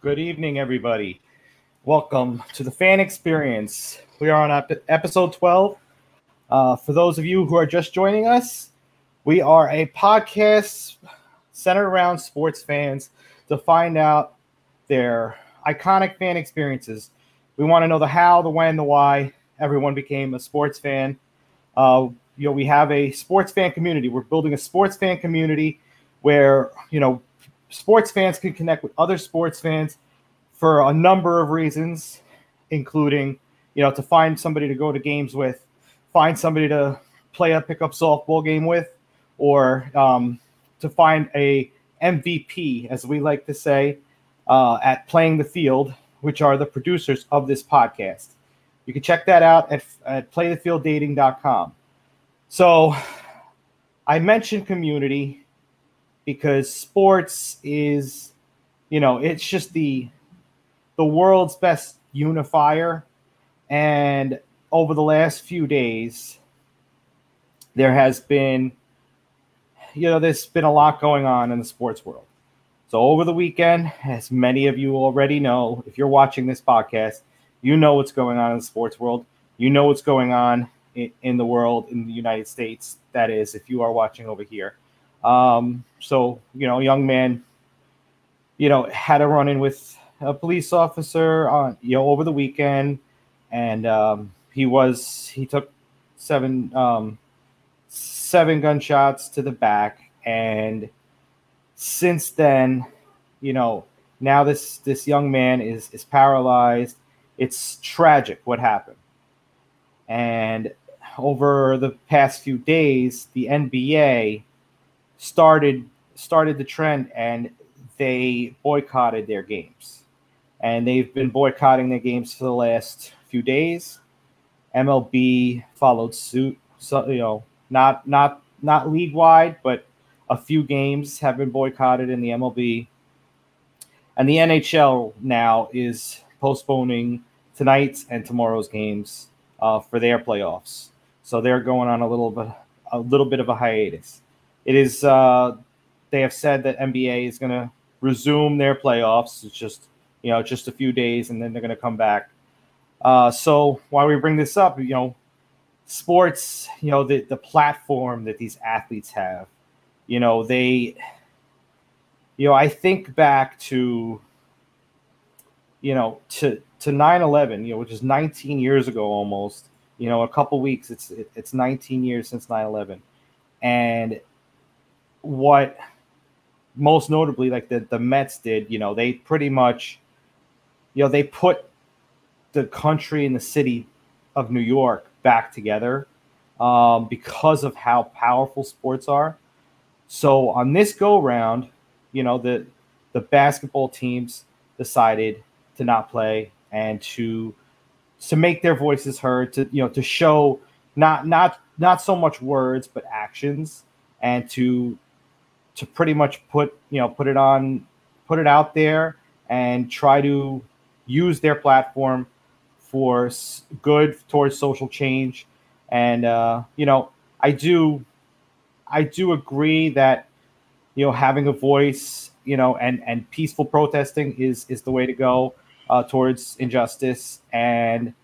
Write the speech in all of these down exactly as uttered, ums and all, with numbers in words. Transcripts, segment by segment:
Good evening, everybody. Welcome to the Fan Experience. We are on ep- episode twelve. Uh, for those of you who are just joining us, we are a podcast centered around sports fans to find out their iconic fan experiences. We want to know the how, the when, the why everyone became a sports fan. Uh, you know, we have a sports fan community. We're building a sports fan community where, you know, sports fans can connect with other sports fans for a number of reasons, including, you know, to find somebody to go to games with, find somebody to play a pickup softball game with, or um, to find a M V P, as we like to say, uh, at Playing the Field, which are the producers of this podcast. You can check that out at, at play the field dating dot com. So I mentioned community because sports is, you know, it's just the the world's best unifier. And over the last few days, there has been, you know, there's been a lot going on in the sports world. So over the weekend, as many of you already know, if you're watching this podcast, you know what's going on in the sports world. You know what's going on in, in the world, in the United States. That is, if you are watching over here. Um, so, you know, a young man, you know, had a run-in with a police officer on, you know, over the weekend. And um, he was, he took seven, um, seven gunshots to the back. And since then, you know, now this this young man is is paralyzed. It's tragic what happened. And over the past few days, the N B A started started the trend, and they boycotted their games. And they've been boycotting their games for the last few days. M L B followed suit. So, you know, not not not league wide, but a few games have been boycotted in the M L B. And the N H L now is postponing tonight's and tomorrow's games uh, for their playoffs. So they're going on a little bit, a little bit of a hiatus. It is. Uh, they have said that N B A is going to resume their playoffs. It's just, you know, just a few days, and then they're going to come back. Uh, so while we bring this up, you know, sports, you know, the the platform that these athletes have, you know, they. You know, I think back to, you know, to to nine eleven, you know, which is nineteen years ago almost. You know, a couple weeks, it's it, it's nineteen years since nine eleven. And what most notably, like the, the Mets did, you know, they pretty much, you know, they put the country and the city of New York back together um, because of how powerful sports are. So on this go round, you know, the the basketball teams decided to not play and to to make their voices heard, to, you know, to show not not not so much words but actions, and to to pretty much put, you know, put it on put it out there and try to use their platform for good towards social change. And uh, you know, I do I do agree that, you know, having a voice, you know, and, and peaceful protesting is, is the way to go uh, towards injustice. And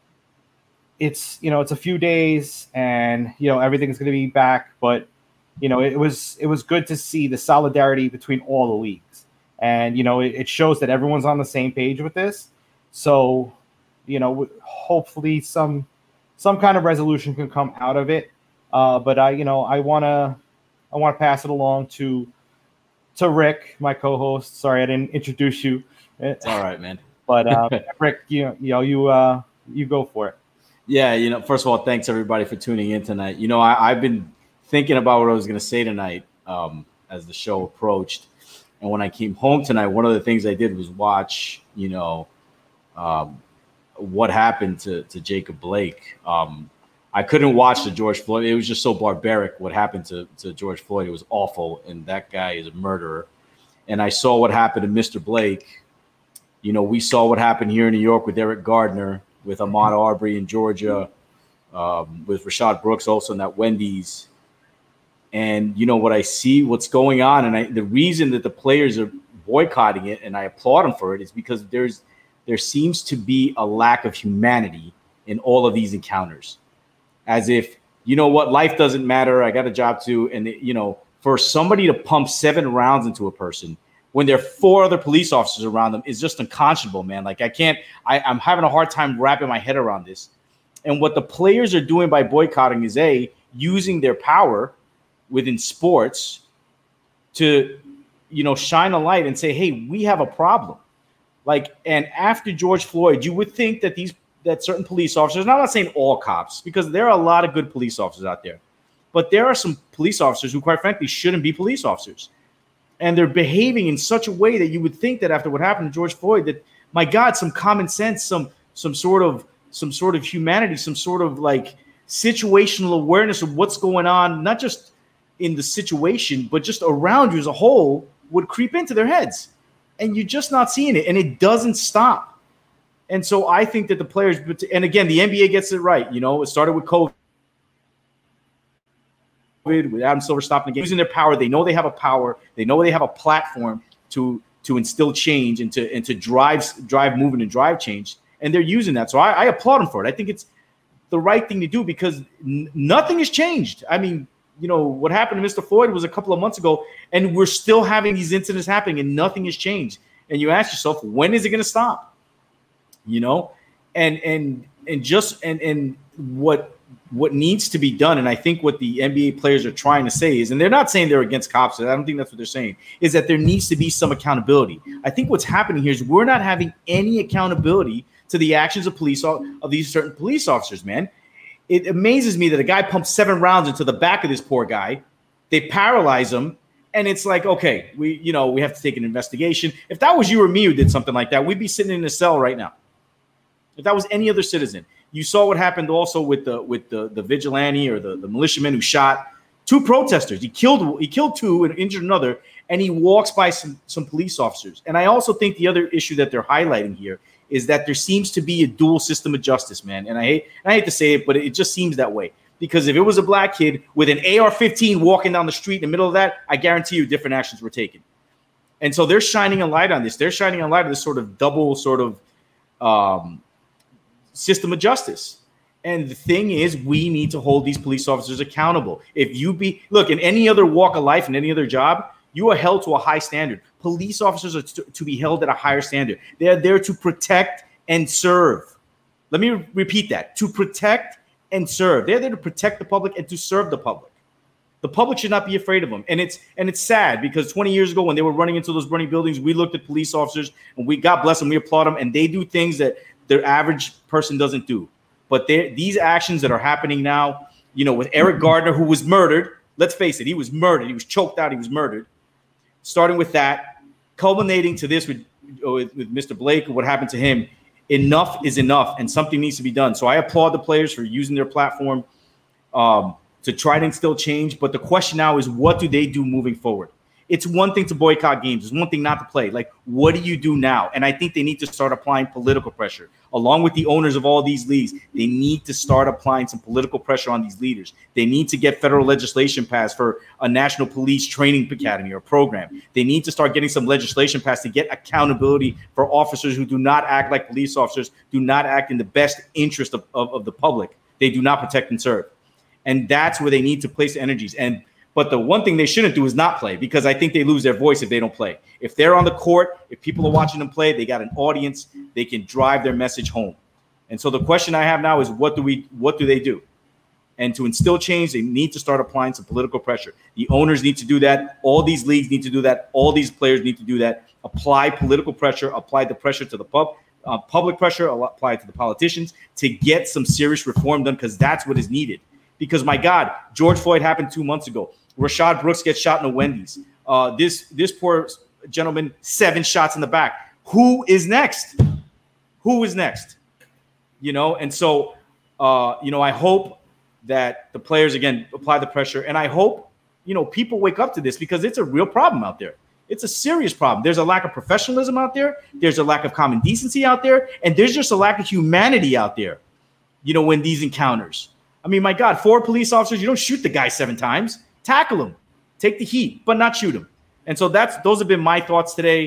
it's, you know, it's a few days and, you know, everything's going to be back. But, you know, it was, it was good to see the solidarity between all the leagues. And, you know, it, it shows that everyone's on the same page with this. So, you know, hopefully some, some kind of resolution can come out of it. Uh, but I, you know, I want to, I want to pass it along to to Rick, my co-host. Sorry, I didn't introduce you. It's all right, man. But uh, Rick, you you know, you uh, you go for it. Yeah, you know, first of all, thanks everybody for tuning in tonight. You know, I, I've been thinking about what I was going to say tonight um, as the show approached, and when I came home tonight, one of the things I did was watch, you know, um, what happened to to Jacob Blake. Um, I couldn't watch the George Floyd. It was just so barbaric what happened to, to George Floyd. It was awful, and that guy is a murderer. And I saw what happened to Mister Blake. You know, we saw what happened here in New York with Eric Gardner, with Ahmaud Arbery in Georgia, um, with Rashad Brooks also in that Wendy's. And, you know, what I see, what's going on, and I, the reason that the players are boycotting it, and I applaud them for it, is because there's there seems to be a lack of humanity in all of these encounters. As if, you know what, life doesn't matter. I got a job too. And, you know, for somebody to pump seven rounds into a person when there are four other police officers around them is just unconscionable, man. Like, I can't, I, I'm having a hard time wrapping my head around this. And what the players are doing by boycotting is, A, using their power within sports to, you know, shine a light and say, hey, we have a problem. Like, and after George Floyd, you would think that these, that certain police officers, and I'm not saying all cops, because there are a lot of good police officers out there, but there are some police officers who, quite frankly, shouldn't be police officers. And they're behaving in such a way that you would think that after what happened to George Floyd, that, my God, some common sense, some, some sort of, some sort of humanity, some sort of like situational awareness of what's going on, not just in the situation, but just around you as a whole, would creep into their heads. And you're just not seeing it. And it doesn't stop. And so I think that the players, and again, the N B A gets it right. You know, it started with COVID, with Adam Silver stopping the game, using their power. They know they have a power. They know they have a platform to to instill change and to and to drive drive movement and drive change. And they're using that. So I, I applaud them for it. I think it's the right thing to do because n- nothing has changed. I mean, you know, what happened to Mister Floyd was a couple of months ago, and we're still having these incidents happening, and nothing has changed. And you ask yourself, when is it going to stop? You know, and and and just and and what what needs to be done, and I think what the N B A players are trying to say is, and they're not saying they're against cops, I don't think that's what they're saying, is that there needs to be some accountability. I think what's happening here is we're not having any accountability to the actions of police of these certain police officers, man. It amazes me that a guy pumps seven rounds into the back of this poor guy. They paralyze him. And it's like, okay, we, you know, we have to take an investigation. If that was you or me who did something like that, we'd be sitting in a cell right now. If that was any other citizen. You saw what happened also with the with the, the vigilante or the, the militiaman who shot two protesters. He killed he killed two and injured another, and he walks by some, some police officers. And I also think the other issue that they're highlighting here is that there seems to be a dual system of justice, man. And I hate I hate to say it, but it just seems that way. Because if it was a black kid with an A R fifteen walking down the street in the middle of that, I guarantee you different actions were taken. And so they're shining a light on this. They're shining a light on this sort of double sort of um, system of justice. And the thing is, we need to hold these police officers accountable. If you be, look, in any other walk of life, in any other job, you are held to a high standard. Police officers are to, to be held at a higher standard. They're there to protect and serve. Let me re- repeat that. To protect and serve. They're there to protect the public and to serve the public. The public should not be afraid of them. And it's and it's sad because twenty years ago when they were running into those burning buildings, we looked at police officers and we, God bless them, we applaud them, and they do things that their average person doesn't do. But these actions that are happening now, you know, with Eric Gardner, who was murdered, let's face it, he was murdered. He was choked out. He was murdered. Starting with that, culminating to this with, with, with Mister Blake, what happened to him, enough is enough, and something needs to be done. So I applaud the players for using their platform um, to try to instill change. But the question now is, what do they do moving forward? It's one thing to boycott games. It's one thing not to play. Like, what do you do now? And I think they need to start applying political pressure. Along with the owners of all these leagues, they need to start applying some political pressure on these leaders. They need to get federal legislation passed for a national police training academy or program. They need to start getting some legislation passed to get accountability for officers who do not act like police officers, do not act in the best interest of, of, of the public. They do not protect and serve. And that's where they need to place energies. And But the one thing they shouldn't do is not play, because I think they lose their voice if they don't play. If they're on the court, if people are watching them play, they got an audience, they can drive their message home. And so the question I have now is, what do we, what do they do? And to instill change, they need to start applying some political pressure. The owners need to do that. All these leagues need to do that. All these players need to do that. Apply political pressure, apply the pressure to the pub, uh, public pressure, apply it to the politicians to get some serious reform done, because that's what is needed. Because, my God, George Floyd happened two months ago. Rashad Brooks gets shot in a Wendy's. Uh, this this poor gentleman, seven shots in the back. Who is next? Who is next? You know, and so, uh, you know, I hope that the players, again, apply the pressure. And I hope, you know, people wake up to this, because it's a real problem out there. It's a serious problem. There's a lack of professionalism out there. There's a lack of common decency out there. And there's just a lack of humanity out there, you know, in these encounters. I mean, my God, four police officers, you don't shoot the guy seven times. Tackle him, take the heat, but not shoot him. And so that's those have been my thoughts today.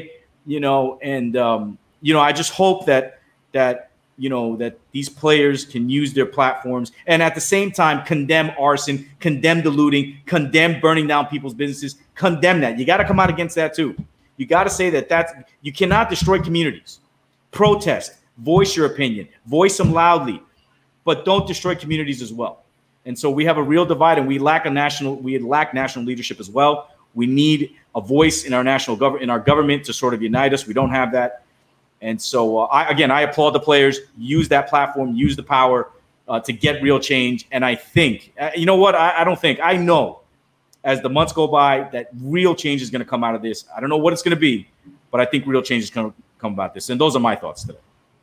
you know, and um, you know, I just hope that that you know that these players can use their platforms and at the same time condemn arson, condemn the looting, condemn burning down people's businesses, condemn that. You got to come out against that too. You got to say that that's you cannot destroy communities. Protest, voice your opinion, voice them loudly, but don't destroy communities as well. And so we have a real divide, and we lack a national we lack national leadership as well. We need a voice in our national government in our government to sort of unite us. We don't have that. And so, uh, I, again, I applaud the players. Use that platform, use the power uh, to get real change. And I think, uh, you know what? I, I don't think, I know as the months go by that real change is going to come out of this. I don't know what it's going to be, but I think real change is going to come about this. And those are my thoughts today.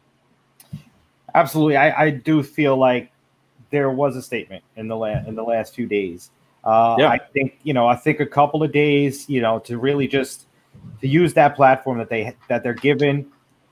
Absolutely. I, I do feel like there was a statement in the la- in the last few days. Uh, yeah. I think, you know, I think a couple of days, you know, to really just to use that platform that they that they're given.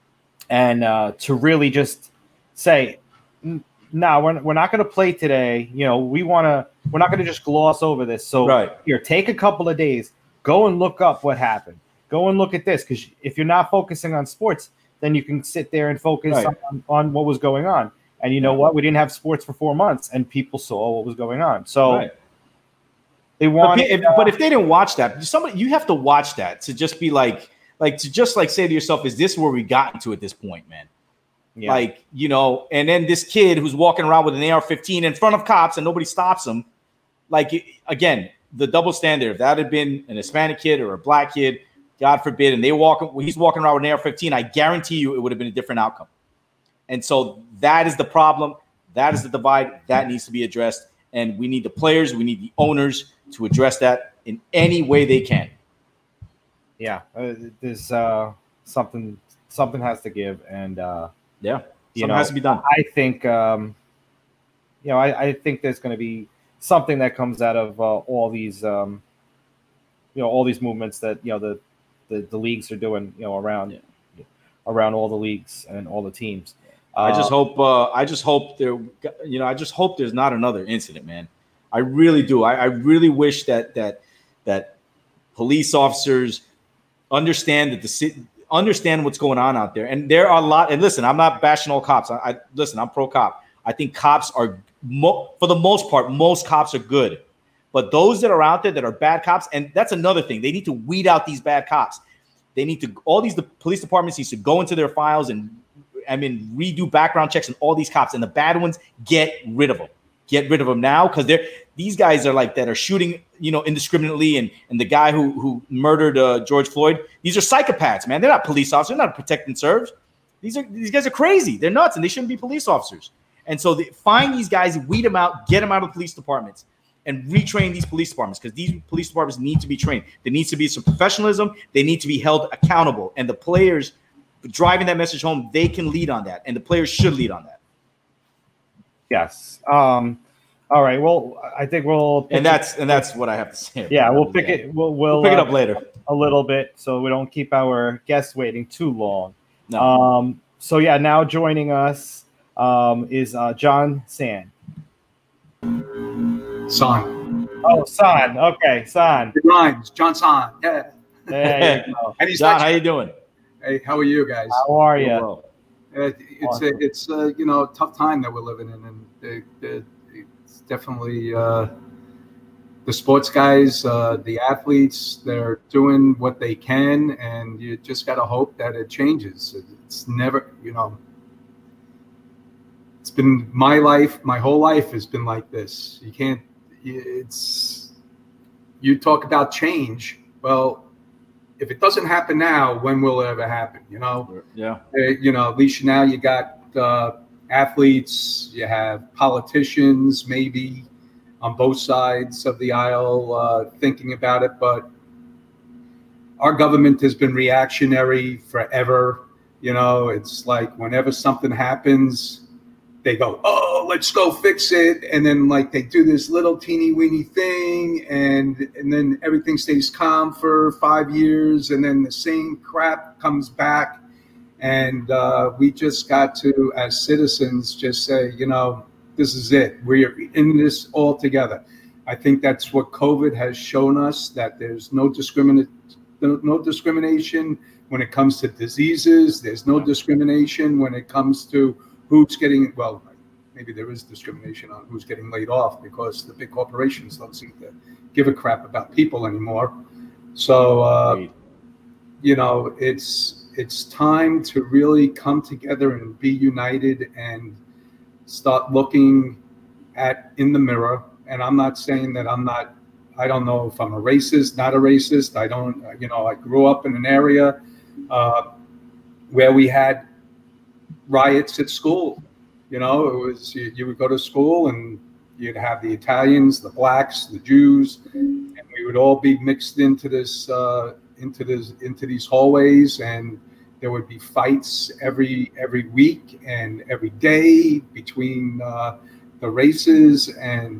And uh, to really just say, no, nah, we're, we're not going to play today. You know, we want to, we're not going to just gloss over this. So right. Here, take a couple of days, go and look up what happened. Go and look at this. Because if you're not focusing on sports, then you can sit there and focus right. on, on what was going on. And you know what? We didn't have sports for four months and people saw what was going on. So right. they want. But, uh, but if they didn't watch that, somebody, you have to watch that to just be like, Like to just like say to yourself, is this where we gotten to at this point, man? Yeah. Like, you know, and then this kid who's walking around with an A R fifteen in front of cops and nobody stops him. Like, again, the double standard. If that had been an Hispanic kid or a black kid, God forbid, and they walk, he's walking around with an A R fifteen, I guarantee you it would have been a different outcome. And so that is the problem. That is the divide that needs to be addressed. And we need the players, we need the owners to address that in any way they can. Yeah, uh, there's uh, something something has to give, and uh, yeah, you something know, has to be done. I think, um, you know, I, I think there's going to be something that comes out of uh, all these, um, you know, all these movements that you know the the, the leagues are doing, you know, around yeah. around all the leagues and all the teams. Uh, I just hope, uh, I just hope there, you know, I just hope there's not another incident, man. I really do. I, I really wish that that that police officers understand that the understand what's going on out there. And there are a lot, and listen, I'm not bashing all cops. I, I listen, I'm pro cop. I think cops are mo- for the most part, most cops are good, but those that are out there that are bad cops, and that's another thing. They need to weed out these bad cops. They need to, all these, the police departments needs to go into their files and I mean, redo background checks on all these cops, and the bad ones, get rid of them. Get rid of them now, because they're these guys are like that are shooting, you know, indiscriminately, and and the guy who who murdered uh, George Floyd. These are psychopaths, man. They're not police officers. They're not protect and serve. These are these guys are crazy. They're nuts, and they shouldn't be police officers. And so they, find these guys, weed them out, get them out of the police departments, and retrain these police departments, because these police departments need to be trained. There needs to be some professionalism. They need to be held accountable, and the players driving that message home, they can lead on that, and the players should lead on that. Yes. Um, all right. Well, I think we'll and that's it. and that's what I have to say. Yeah, we'll pick day. it. We'll, we'll, we'll pick uh, it up later a little bit, so we don't keep our guests waiting too long. No. Um, so yeah, now joining us um, is uh, John San. San. Oh, San. Okay, San. It rhymes. John San. Yeah. There you go. And he's John, how you doing? Hey, how are you guys? How are you? Well. Uh, it's awesome. a, it's uh, you know, a tough time that we're living in, and they, they, it's definitely uh, the sports guys, uh, the athletes. They're doing what they can, and you just got to hope that it changes. It's never, you know, it's been my life. My whole life has been like this. You can't. It's you talk about change. Well, if it doesn't happen now, when will it ever happen? You know? Yeah. Uh, you know, at least now you got uh, athletes, you have politicians, maybe on both sides of the aisle uh, thinking about it. But our government has been reactionary forever. You know, it's like whenever something happens, they go, oh, let's go fix it. And then like they do this little teeny weeny thing, and and then everything stays calm for five years. And then the same crap comes back. And uh, we just got to, as citizens, just say, you know, this is it. We're in this all together. I think that's what COVID has shown us, that there's no discriminate, no, no discrimination when it comes to diseases. There's no discrimination when it comes to who's getting, well, maybe there is discrimination on who's getting laid off because the big corporations don't seem to give a crap about people anymore. So, uh, you know, it's it's time to really come together and be united and start looking at in the mirror. And I'm not saying that I'm not, I don't know if I'm a racist, not a racist. I don't, you know, I grew up in an area uh, where we had riots at school. You know, it was, you, you would go to school and you'd have the Italians, the blacks, the Jews, and we would all be mixed into this, uh, into this, into these hallways, and there would be fights every every week and every day between uh, the races, and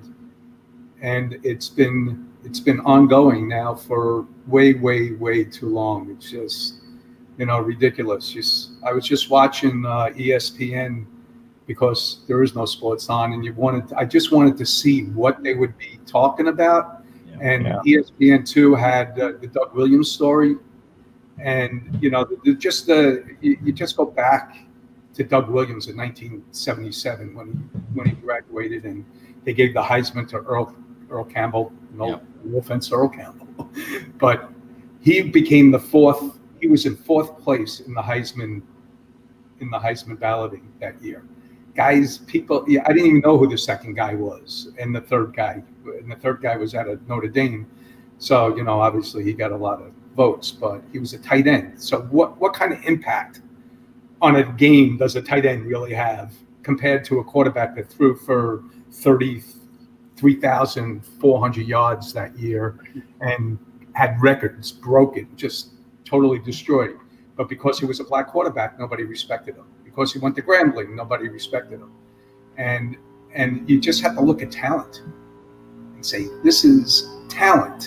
and it's been it's been ongoing now for way way way too long. It's just, you know, ridiculous. Just I was just watching uh, E S P N because there is no sports on, and you wanted to, I just wanted to see what they would be talking about, yeah, and yeah. E S P N two had uh, the Doug Williams story. And, you know, the, the, just the you, you just go back to Doug Williams in nineteen seventy-seven when he when he graduated, and they gave the Heisman to Earl Earl Campbell. No, yeah. no offense to Earl Campbell, but he became the fourth. He was in fourth place in the Heisman in the Heisman balloting that year. Guys, people, yeah, I didn't even know who the second guy was, and the third guy, and the third guy was out of Notre Dame. So, you know, obviously he got a lot of votes, but he was a tight end. So what, what kind of impact on a game does a tight end really have compared to a quarterback that threw for thirty-three thousand four hundred yards that year and had records broken, just totally destroyed? But because he was a black quarterback, nobody respected him. Because he went to Grambling, nobody respected him. And and you just have to look at talent and say, this is talent.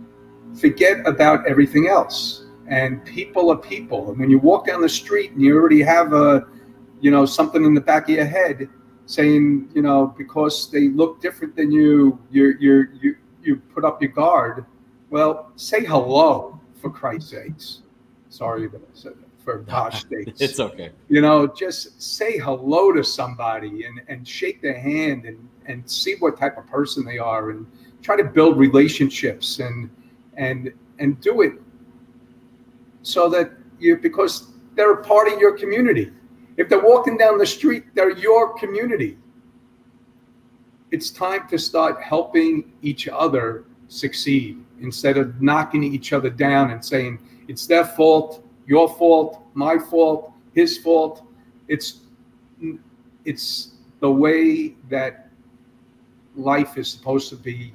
Forget about everything else. And people are people. And when you walk down the street and you already have a, you know, something in the back of your head saying, you know, because they look different than you, you're, you're, you you put up your guard. Well, say hello, for Christ's sakes. Sorry that I said that for posh states. It's okay. You know, just say hello to somebody and, and shake their hand and, and see what type of person they are, and try to build relationships and and and do it so that you, because they're a part of your community. If they're walking down the street, they're your community. It's time to start helping each other succeed instead of knocking each other down and saying it's their fault, your fault, my fault, his fault. It's it's the way that life is supposed to be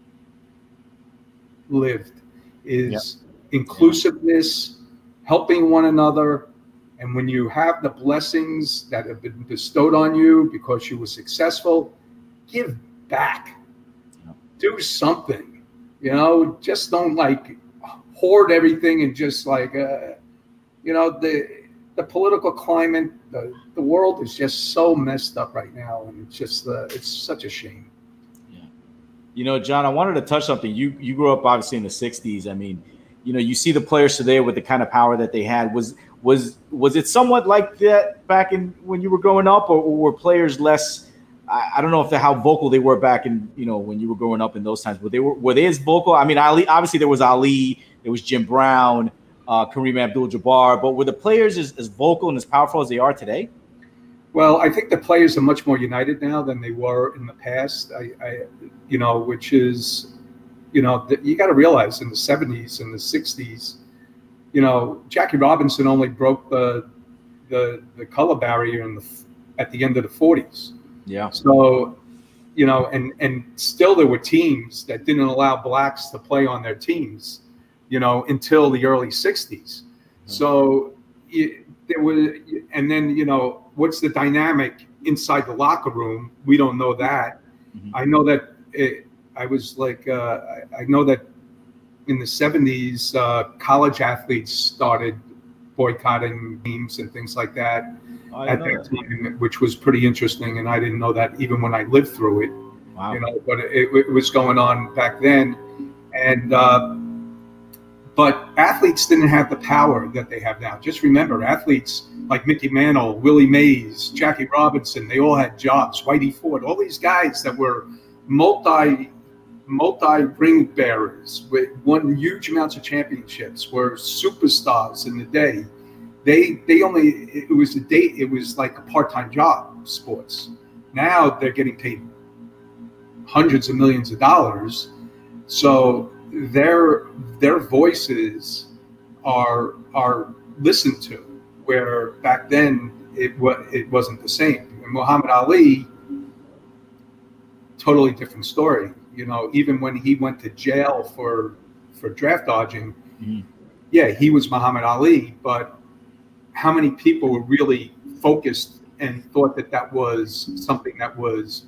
lived, is yep. inclusiveness, helping one another. And when you have the blessings that have been bestowed on you because you were successful, give back. Yep. Do something. You know, just don't like hoard everything and just like, uh, you know, the the political climate, the, the world is just so messed up right now. And it's just, uh, it's such a shame. You know, John, I wanted to touch something. You you grew up obviously in the sixties. I mean, you know, you see the players today with the kind of power that they had. Was was was it somewhat like that back in when you were growing up, or, or were players less? I, I don't know if they're how vocal they were back in, you know, when you were growing up in those times. Were they were, were they as vocal? I mean, Ali, obviously there was Ali, there was Jim Brown, uh, Kareem Abdul-Jabbar, but were the players as, as vocal and as powerful as they are today? Well, I think the players are much more united now than they were in the past. I, I you know, which is, you know, the, you got to realize in the seventies and the sixties, you know, Jackie Robinson only broke the the the color barrier in the at the end of the forties. Yeah. So, you know, and and still there were teams that didn't allow blacks to play on their teams, you know, until the early sixties. Mm-hmm. So it, there was, and then, you know, what's the dynamic inside the locker room? We don't know that. Mm-hmm. I know that it, I was like, uh, I, I know that in the seventies, uh, college athletes started boycotting games and things like that at that, that time, which was pretty interesting. And I didn't know that even when I lived through it. Wow. You know, but it, it was going on back then. And, uh, but athletes didn't have the power that they have now. Just remember, athletes like Mickey Mantle, Willie Mays, Jackie Robinson, they all had jobs. Whitey Ford, all these guys that were multi multi ring bearers, with won huge amounts of championships, were superstars in the day. They they only it was a day it was like a part-time job, sports. Now they're getting paid hundreds of millions of dollars, so their their voices are are listened to, where back then it was it wasn't the same. And Muhammad Ali, totally different story. You know, even when he went to jail for for draft dodging, mm-hmm. yeah, he was Muhammad Ali, but how many people were really focused and thought that that was something that was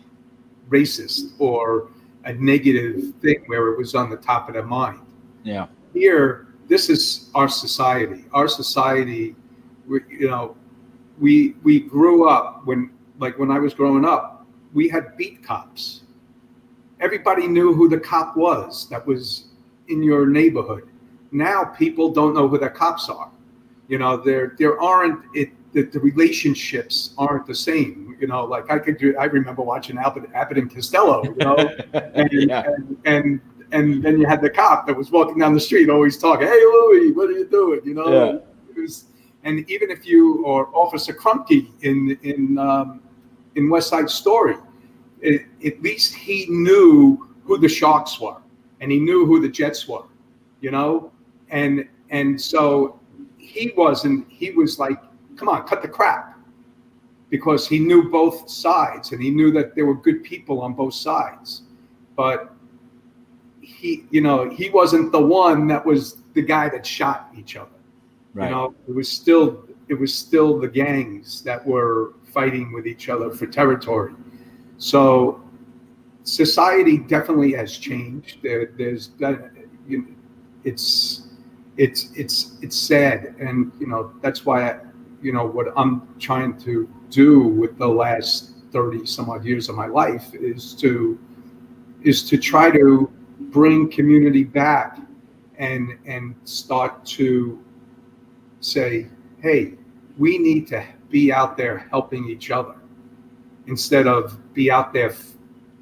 racist or a negative thing where it was on the top of their mind? Yeah. Here, this is our society. Our society, we, you know, we we grew up when, like when I was growing up, we had beat cops. Everybody knew who the cop was that was in your neighborhood. Now people don't know who the cops are. You know, there there aren't it the, the relationships aren't the same. You know, like I could do. I remember watching Abbott, Abbott and Costello. You know, and, yeah. and and and then you had the cop that was walking down the street, always talking, "Hey, Louie, what are you doing?" You know, yeah. It was, and even if you or Officer Krumke in in um, in West Side Story. It, at least he knew who the Sharks were, and he knew who the Jets were, you know, and and so he wasn't. He was like, "Come on, cut the crap," because he knew both sides, and he knew that there were good people on both sides. But he, you know, he wasn't the one that was the guy that shot each other. Right. You know, it was still it was still the gangs that were fighting with each other for territory. So society definitely has changed. There, there's, you know, it's, it's, it's, it's sad, and you know that's why I, you know what I'm trying to do with the last thirty some odd years of my life is to, is to try to bring community back, and and start to say, hey, we need to be out there helping each other, instead of be out there f-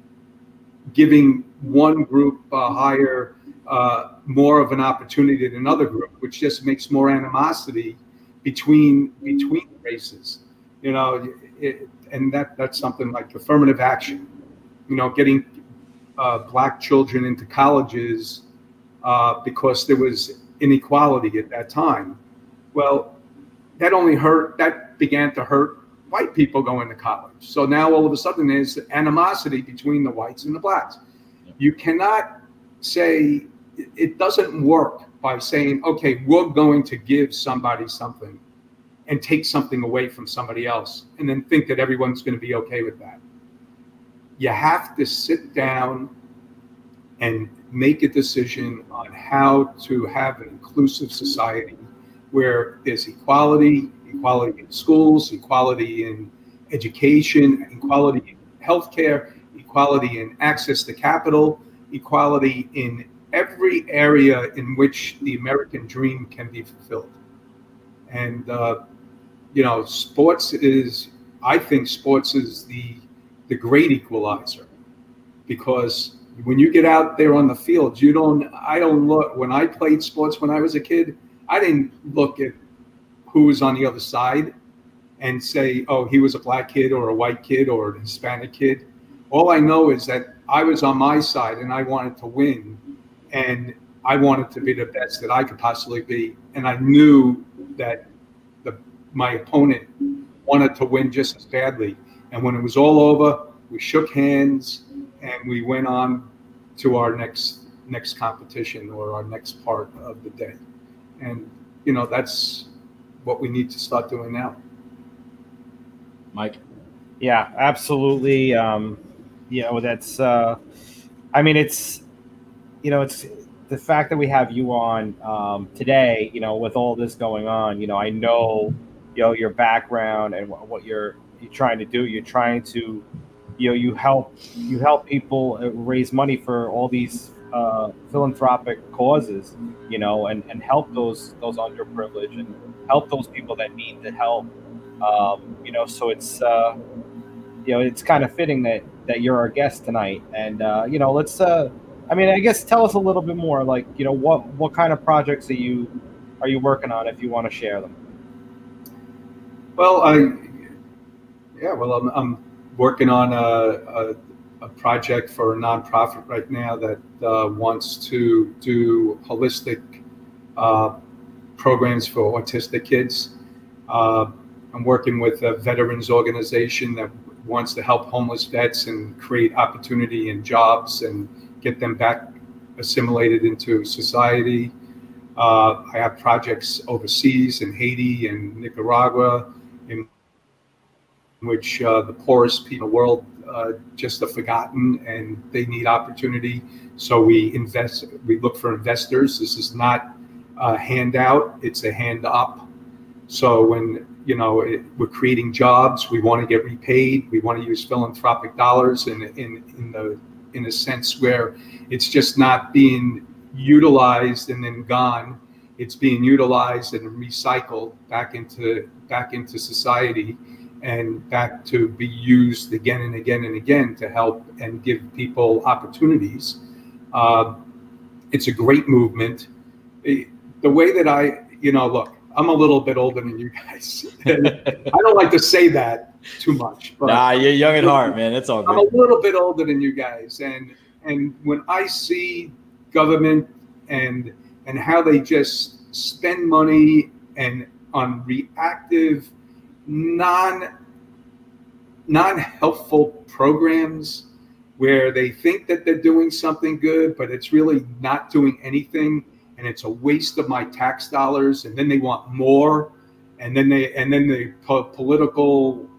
giving one group a higher, uh, more of an opportunity than another group, which just makes more animosity between between races. You know, it, and that that's something like affirmative action. You know, getting uh, black children into colleges uh, because there was inequality at that time. Well, that only hurt. That began to hurt white people going to college. So now all of a sudden there's animosity between the whites and the blacks. You cannot say, it doesn't work by saying, okay, we're going to give somebody something and take something away from somebody else and then think that everyone's going to be okay with that. You have to sit down and make a decision on how to have an inclusive society where there's equality, equality in schools, equality in education, equality in healthcare, equality in access to capital, equality in every area in which the American dream can be fulfilled. And, uh, you know, sports is, I think sports is the, the great equalizer, because when you get out there on the field, you don't, I don't look, when I played sports when I was a kid, I didn't look at who was on the other side and say, oh, he was a black kid or a white kid or a Hispanic kid. All I know is that I was on my side and I wanted to win, and I wanted to be the best that I could possibly be. And I knew that the, my opponent wanted to win just as badly. And when it was all over, we shook hands and we went on to our next next competition or our next part of the day. And, you know, that's what we need to start doing now. Mike? Yeah, absolutely. Um, you know, that's, uh, I mean, it's, you know, it's the fact that we have you on um, today, you know, with all this going on, you know, I know, you know, your background and what you're, you're trying to do. You're trying to, you know, you help, you help people raise money for all these uh, philanthropic causes, you know, and, and help those those underprivileged and help those people that need the help. Um, you know, so it's uh, you know it's kind of fitting that that you're our guest tonight, and uh, you know, let's. Uh, I mean, I guess tell us a little bit more, like you know, what what kind of projects are you are you working on, if you want to share them? Well, I yeah, well, I'm, I'm working on a, a, a project for a nonprofit right now that uh, wants to do holistic uh, programs for autistic kids. Uh, I'm working with a veterans organization that wants to help homeless vets and create opportunity and jobs and get them back assimilated into society. Uh, I have projects overseas in Haiti and Nicaragua, in which uh, the poorest people in the world uh, just are forgotten and they need opportunity. So we invest, we look for investors. This is not a handout, it's a hand up. So when, you know, it, we're creating jobs, we want to get repaid. We want to use philanthropic dollars in, in, in the, in a sense where it's just not being utilized and then gone. It's being utilized and recycled back into, back into society and back to be used again and again and again to help and give people opportunities. Uh, it's a great movement. The way that I, you know, look, I'm a little bit older than you guys. And I don't like to say that too much. But nah, you're young at heart, man. It's all good. I'm a little bit older than you guys. And and when I see government and and how they just spend money and on reactive, non non-helpful programs where they think that they're doing something good, but it's really not doing anything, and it's a waste of my tax dollars, and then they want more, and then they and then the po- political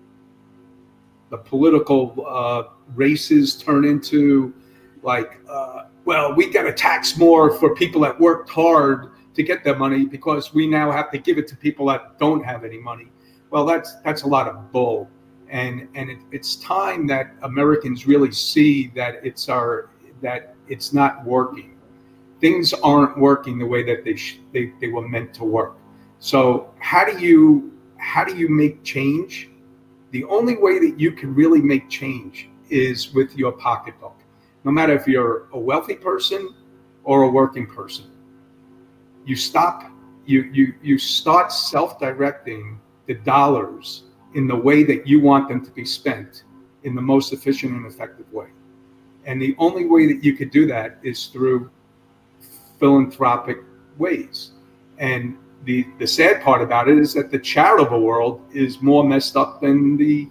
the political uh, races turn into like, uh, well, we got to tax more for people that worked hard to get their money because we now have to give it to people that don't have any money. Well, that's that's a lot of bull. And and it, it's time that Americans really see that it's our that it's not working. Things aren't working the way that they sh- they they were meant to work. So how do you how do you make change? The only way that you can really make change is with your pocketbook. No matter if you're a wealthy person or a working person, you stop you you you start self-directing the dollars in the way that you want them to be spent in the most efficient and effective way. And the only way that you could do that is through philanthropic ways. And the, the sad part about it is that the charitable world is more messed up than the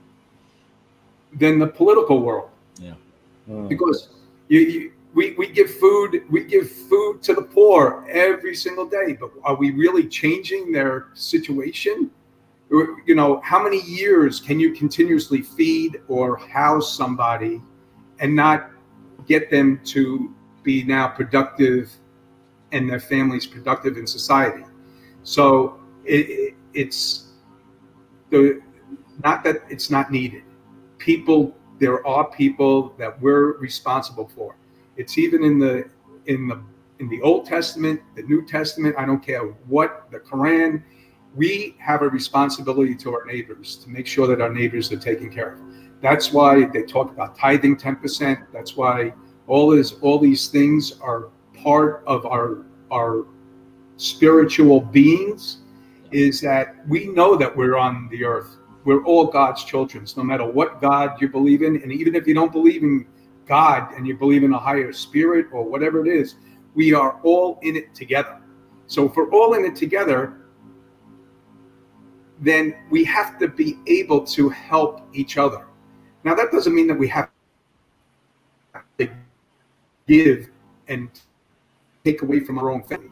than the political world. Yeah. Oh. Because you, you we, we give food we give food to the poor every single day, but are we really changing their situation? You know, how many years can you continuously feed or house somebody and not get them to be now productive and their families productive in society? So it, it, it's the not that it's not needed. People, there are people that we're responsible for. It's even in the in the in the Old Testament, the New Testament. I don't care what, the Quran. We have a responsibility to our neighbors to make sure that our neighbors are taken care of. That's why they talk about tithing ten percent. That's why all this, all these things are part of our our spiritual beings. Is that we know that we're on the earth. We're all God's children, no matter what God you believe in, and even if you don't believe in God and you believe in a higher spirit or whatever it is, we are all in it together. So if we're all in it together, then we have to be able to help each other. Now, that doesn't mean that we have to give and take away from our own family.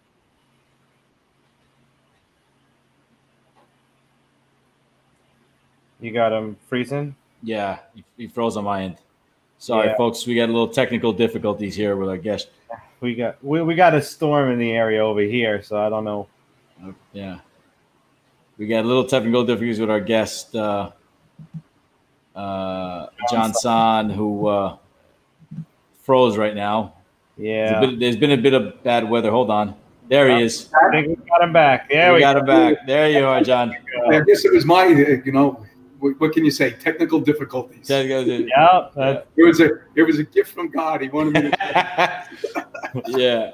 You got him freezing? Yeah, he, he froze on my end. Sorry, yeah. folks. We got a little technical difficulties here with our guest. We got we, we got a storm in the area over here, so I don't know. Uh, yeah. We got a little technical difficulties with our guest, uh, uh, John San, who uh, froze right now. Yeah. There's, bit, there's been a bit of bad weather. Hold on. There he is. I think we got him back. There we, we got go. him back. There you are, John. I guess it was my, you know, what, what can you say? Technical difficulties. Yeah. It was a it was a gift from God. He wanted me to. Yeah.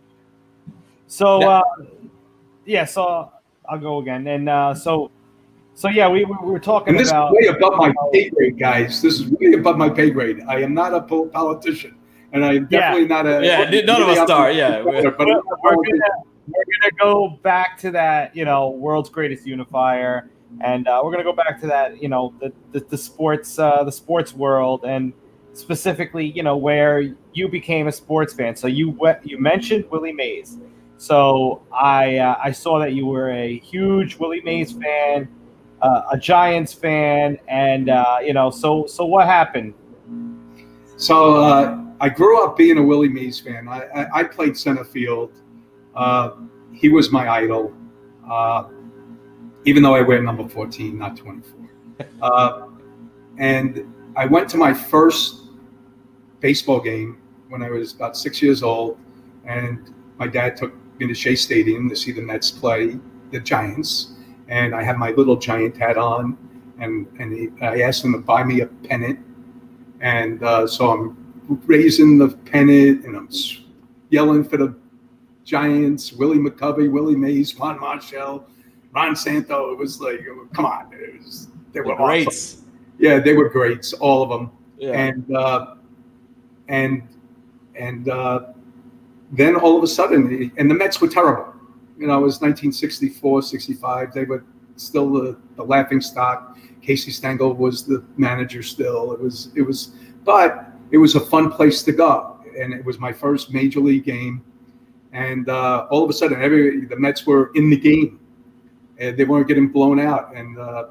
So, uh, yeah. So I'll go again. And uh, so, so yeah, we, we were talking and this about. This is way above my pay grade, guys. This is way above my pay grade. I am not a politician. And I'm definitely yeah. not a yeah. None of us are. Yeah, but we're, we're, we're gonna we're gonna go back to that, you know, world's greatest unifier, and uh, we're gonna go back to that, you know, the the, the sports uh, the sports world, and specifically, you know, where you became a sports fan. So you you mentioned Willie Mays. So I uh, I saw that you were a huge Willie Mays fan, uh, a Giants fan, and uh, you know, so so what happened? So. Uh, I grew up being a Willie Mays fan. I, I, I played center field. Uh, he was my idol, uh, even though I wear number fourteen, not twenty-four. Uh, and I went to my first baseball game when I was about six years old, and my dad took me to Shea Stadium to see the Mets play the Giants. And I had my little Giant hat on, and, and he, I asked him to buy me a pennant. And uh, so I'm raising the pennant, and I'm yelling for the Giants, Willie McCovey, Willie Mays, Juan Marshall, Ron Santo. It was like, come on. It was, they were the greats. Awesome. Yeah, they were greats, all of them. Yeah. And, uh, and, and uh, then all of a sudden, and the Mets were terrible. You know, it was nineteen sixty-four, sixty-five. They were still the, the laughing stock. Casey Stengel was the manager still. It was, it was, but it was a fun place to go, and it was my first major league game. And uh, all of a sudden, every the Mets were in the game, and they weren't getting blown out. And uh,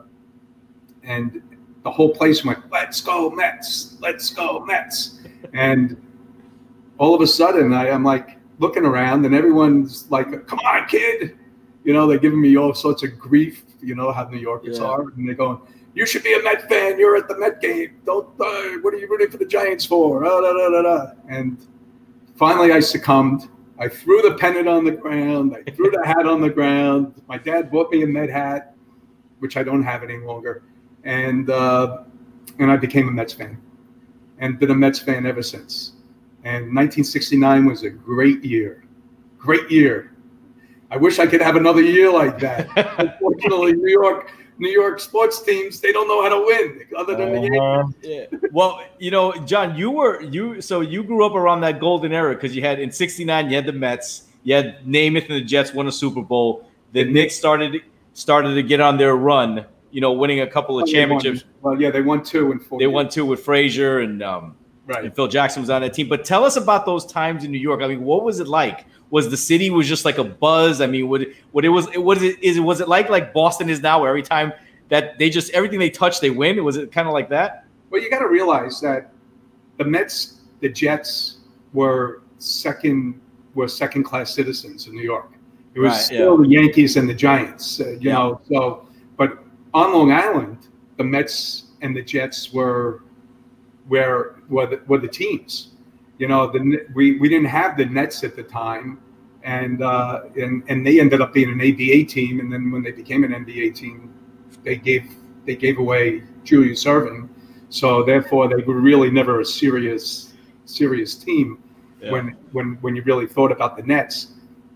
and the whole place went, "Let's go Mets! Let's go Mets!" And all of a sudden, I, I'm like looking around, and everyone's like, "Come on, kid!" You know, they're giving me all sorts of grief. You know how New Yorkers yeah. are, and they're going, "You should be a Met fan. You're at the Met game. Don't. Uh, what are you rooting for the Giants for?" Oh, da, da, da, da. And finally, I succumbed. I threw the pennant on the ground. I threw the hat on the ground. My dad bought me a Met hat, which I don't have any longer, and uh, and I became a Mets fan, and been a Mets fan ever since. And nineteen sixty-nine was a great year, great year. I wish I could have another year like that. Unfortunately, New York. New York sports teams, they don't know how to win other than the Yankees. Yeah. Well, you know, John, you were you so you grew up around that golden era because you had in sixty-nine, you had the Mets, you had Namath and the Jets won a Super Bowl. The Knicks started started to get on their run, you know, winning a couple of oh, championships. Well, yeah, they won two and four. They years. won two with Frazier and um right. and Phil Jackson was on that team. But tell us about those times in New York. I mean, what was it like? Was the city was just like a buzz? I mean, what what it was what is it is it was it like like Boston is now, where every time that they just everything they touch they win? Was it kind of like that? Well, you got to realize that the Mets, the Jets were second were second class citizens in New York. It was right, still yeah. the Yankees and the Giants, uh, you yeah. know. So, but on Long Island, the Mets and the Jets were were were the, were the teams. You know, the we, we didn't have the Nets at the time, and uh, and and they ended up being an A B A team. And then when they became an N B A team, they gave they gave away Julius Erving, so therefore they were really never a serious serious team yeah. when when when you really thought about the Nets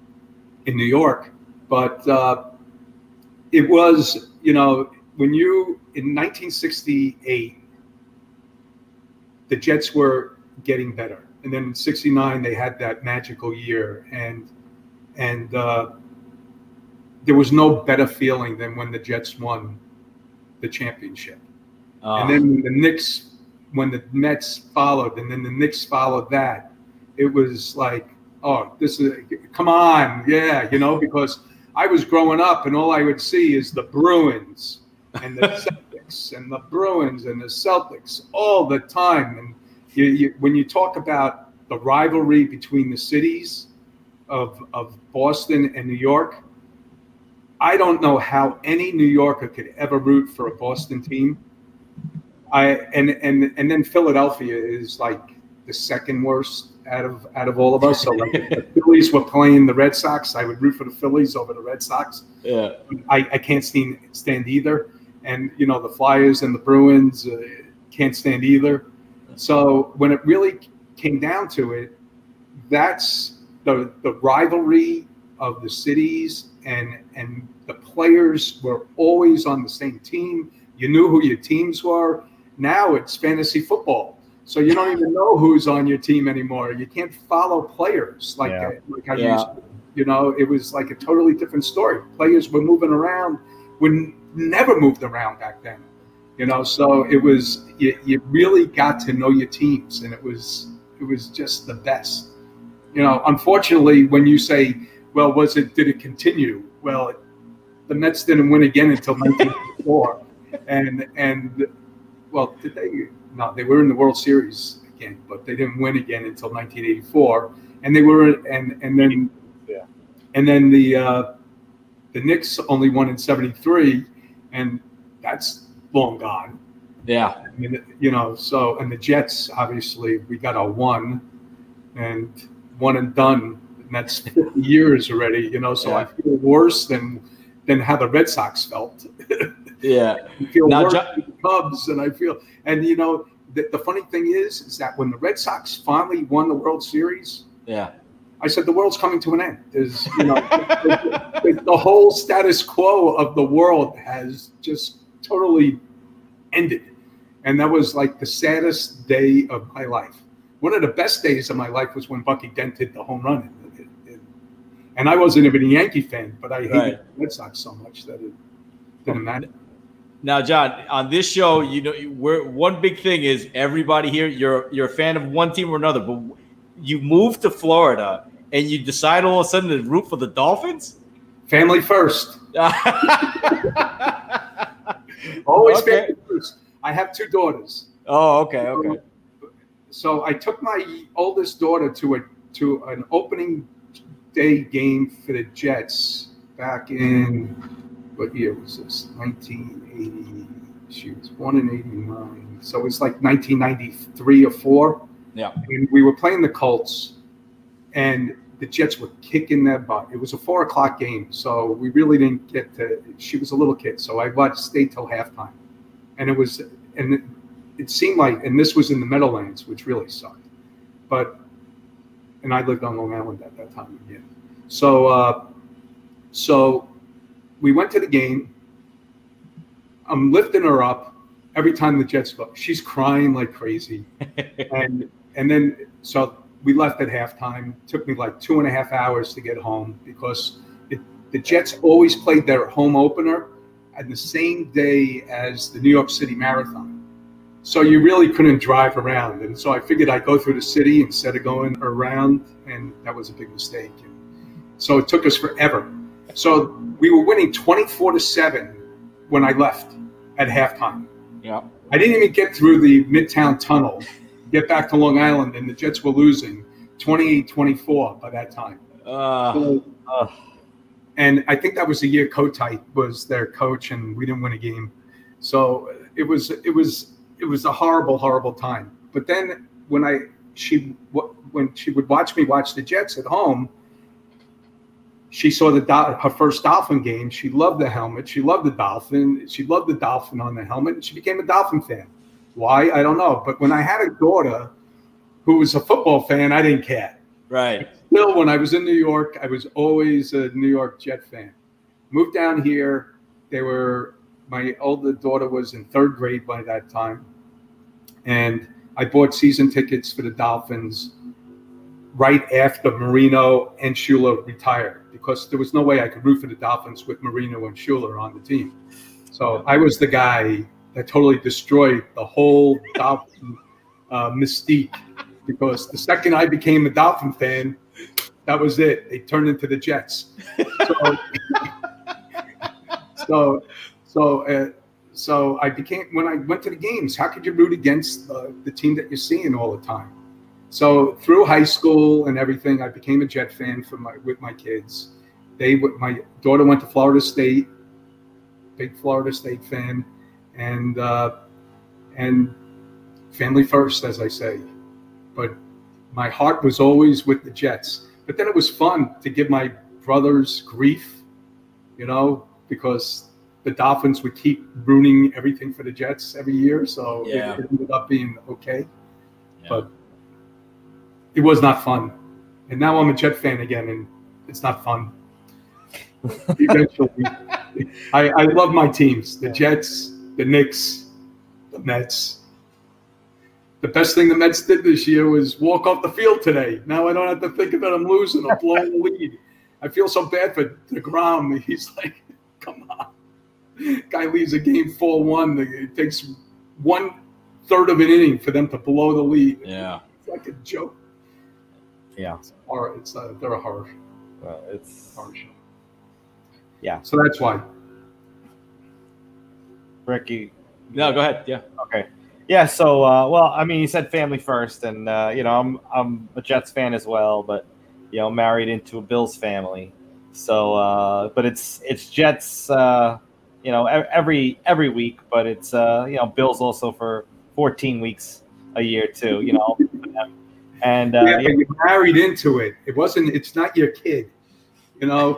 in New York. But uh, it was, you know, when you in nineteen sixty-eight, the Jets were getting better. And then in sixty-nine, they had that magical year, and and uh, there was no better feeling than when the Jets won the championship. Uh, and then when the Knicks, when the Mets followed, and then the Knicks followed that, it was like, oh, this is, come on, yeah, you know, because I was growing up, and all I would see is the Bruins and the Celtics and the Bruins and the Celtics all the time, and You, you, when you talk about the rivalry between the cities of, of Boston and New York, I don't know how any New Yorker could ever root for a Boston team. I and and and then Philadelphia is like the the second worst out of out of all of us. So like if the Phillies were playing the Red Sox, I would root for the Phillies over the Red Sox. Yeah, I, I can't stand stand either. And you know the Flyers and the Bruins uh, can't stand either. So when it really came down to it, that's the the rivalry of the cities, and and the players were always on the same team. You knew who your teams were. Now it's fantasy football, so you don't even know who's on your team anymore. You can't follow players like Yeah. like I Yeah. used to. You know, it was like a totally different story. Players were moving around, when never moved around back then. You know, so it was you, you really got to know your teams, and it was it was just the best. You know, unfortunately, when you say, "Well, was it? Did it continue?" Well, the Mets didn't win again until nineteen eighty-four, and and well, did they? No, they were in the World Series again, but they didn't win again until nineteen eighty-four, and they were and and then Yeah. and then the uh, the Knicks only won in seventy-three, and that's long gone. yeah, I mean, you know, so, and the Jets, obviously, we got a one and one and done, and that's fifty years already, you know, so Yeah. I feel worse than than how the Red Sox felt. yeah. I feel Now, worse Jo- than the Cubs, and I feel, and you know, the, the funny thing is, is that when the Red Sox finally won the World Series, Yeah. I said the world's coming to an end. There's, you know, the, the, the whole status quo of the world has just totally ended, and that was like the saddest day of my life. One of the best days of my life was when Bucky Dent hit the home run, and, and, and I wasn't even a Yankee fan, but I hated Right. the Red Sox so much that it didn't matter. Now, John, on this show, you know, we're one big thing is everybody here. You're you're a fan of one team or another, but you moved to Florida and you decide all of a sudden to root for the Dolphins. Family first, always Okay. family first. I have two daughters. Oh, okay, okay. So I took my oldest daughter to a to an opening day game for the Jets back in, what year was this? nineteen eighty. She was born in eighty-nine, so it's like nineteen ninety-three or four. Yeah. And we were playing the Colts, and the Jets were kicking their butt. It was a four o'clock game, so we really didn't get to. She was a little kid, so I watched stayed till halftime, and it was and. It, It seemed like, and this was in the Meadowlands, which really sucked. But, and I lived on Long Island at that time again. So, uh, so we went to the game. I'm lifting her up every time the Jets go. She's crying like crazy, and and then so we left at halftime. It took me like two and a half hours to get home because it, the Jets always played their home opener on the same day as the New York City Marathon. So you really couldn't drive around. And so I figured I'd go through the city instead of going around, and that was a big mistake. And so it took us forever. So we were winning twenty-four to seven when I left at halftime. Yeah. I didn't even get through the Midtown Tunnel, get back to Long Island, and the Jets were losing twenty-eight twenty-four by that time. Uh, So, Uh, and I think that was the year Kotite was their coach, and we didn't win a game. So it was it was it was a horrible, horrible time. But then when I she when she would watch me watch the Jets at home, she saw the her first Dolphin game. She loved the helmet. She loved the Dolphin. She loved the Dolphin on the helmet, and she became a Dolphin fan. Why? I don't know. But when I had a daughter who was a football fan, I didn't care. right. Still, when I was in New York, I was always a New York Jet fan. Moved down here. They were my older daughter was in third grade by that time, and I bought season tickets for the Dolphins right after Marino and Schuler retired because there was no way I could root for the Dolphins with Marino and Schuler on the team. So I was the guy that totally destroyed the whole Dolphin uh, mystique because the second I became a Dolphin fan, that was it. They turned into the Jets. So, so, so, uh, so I became when I went to the games. How could you root against uh, the team that you're seeing all the time? So through high school and everything, I became a Jet fan for my with my kids. They my daughter went to Florida State, big Florida State fan, and uh, and family first, as I say. but my heart was always with the Jets. But then it was fun to give my brothers grief, you know, because the Dolphins would keep ruining everything for the Jets every year. So yeah. it, it ended up being okay. Yeah. But it was not fun. And now I'm a Jet fan again, and it's not fun. Eventually, I, I love my teams, the Jets, the Knicks, the Mets. The best thing the Mets did this year was walk off the field today. Now I don't have to think about them losing or blowing the lead. I feel so bad for DeGrom. He's like, come on. Guy leaves a game four one. It takes one third of an inning for them to blow the lead. Yeah. It's like a joke. Yeah. It's horror. It's uh, they're a horror. Well, it's horror show. Yeah. So that's why. Ricky. No, go ahead. Yeah. Okay. Yeah. So, uh, well, I mean, you said family first, and uh, you know, I'm I'm a Jets fan as well, but you know, married into a Bills family. So, uh, but it's it's Jets, uh, you know, every every week, but it's uh, you know, Bills also for fourteen weeks a year too. You know, and uh, yeah, but you married into it. It wasn't. It's not your kid. You know.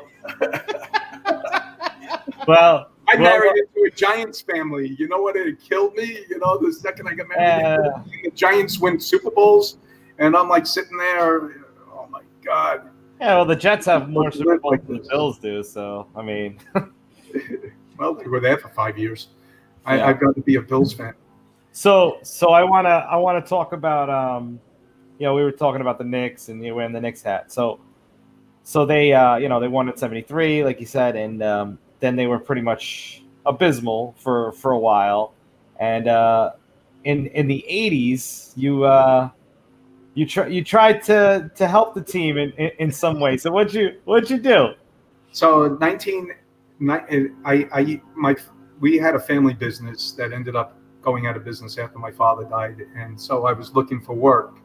Well. I well, married into a Giants family. You know what? It killed me. You know, the second I got married, uh, the Giants win Super Bowls, and I'm like sitting there. Oh my God. Yeah, well, the Jets have more Super Bowls than the Bills do. So, I mean, well, they were there for five years. I, Yeah. I've got to be a Bills fan. so so I wanna I wanna talk about um, you know, we were talking about the Knicks and you wearing the Knicks hat. So, so they uh, you know, they won at seventy-three, like you said, and um. Then they were pretty much abysmal for, for a while, and uh, in in the eighties, you uh, you try you tried to, to help the team in, in, in some way. So what'd you what'd you do? So nineteen, I I my we had a family business that ended up going out of business after my father died, and so I was looking for work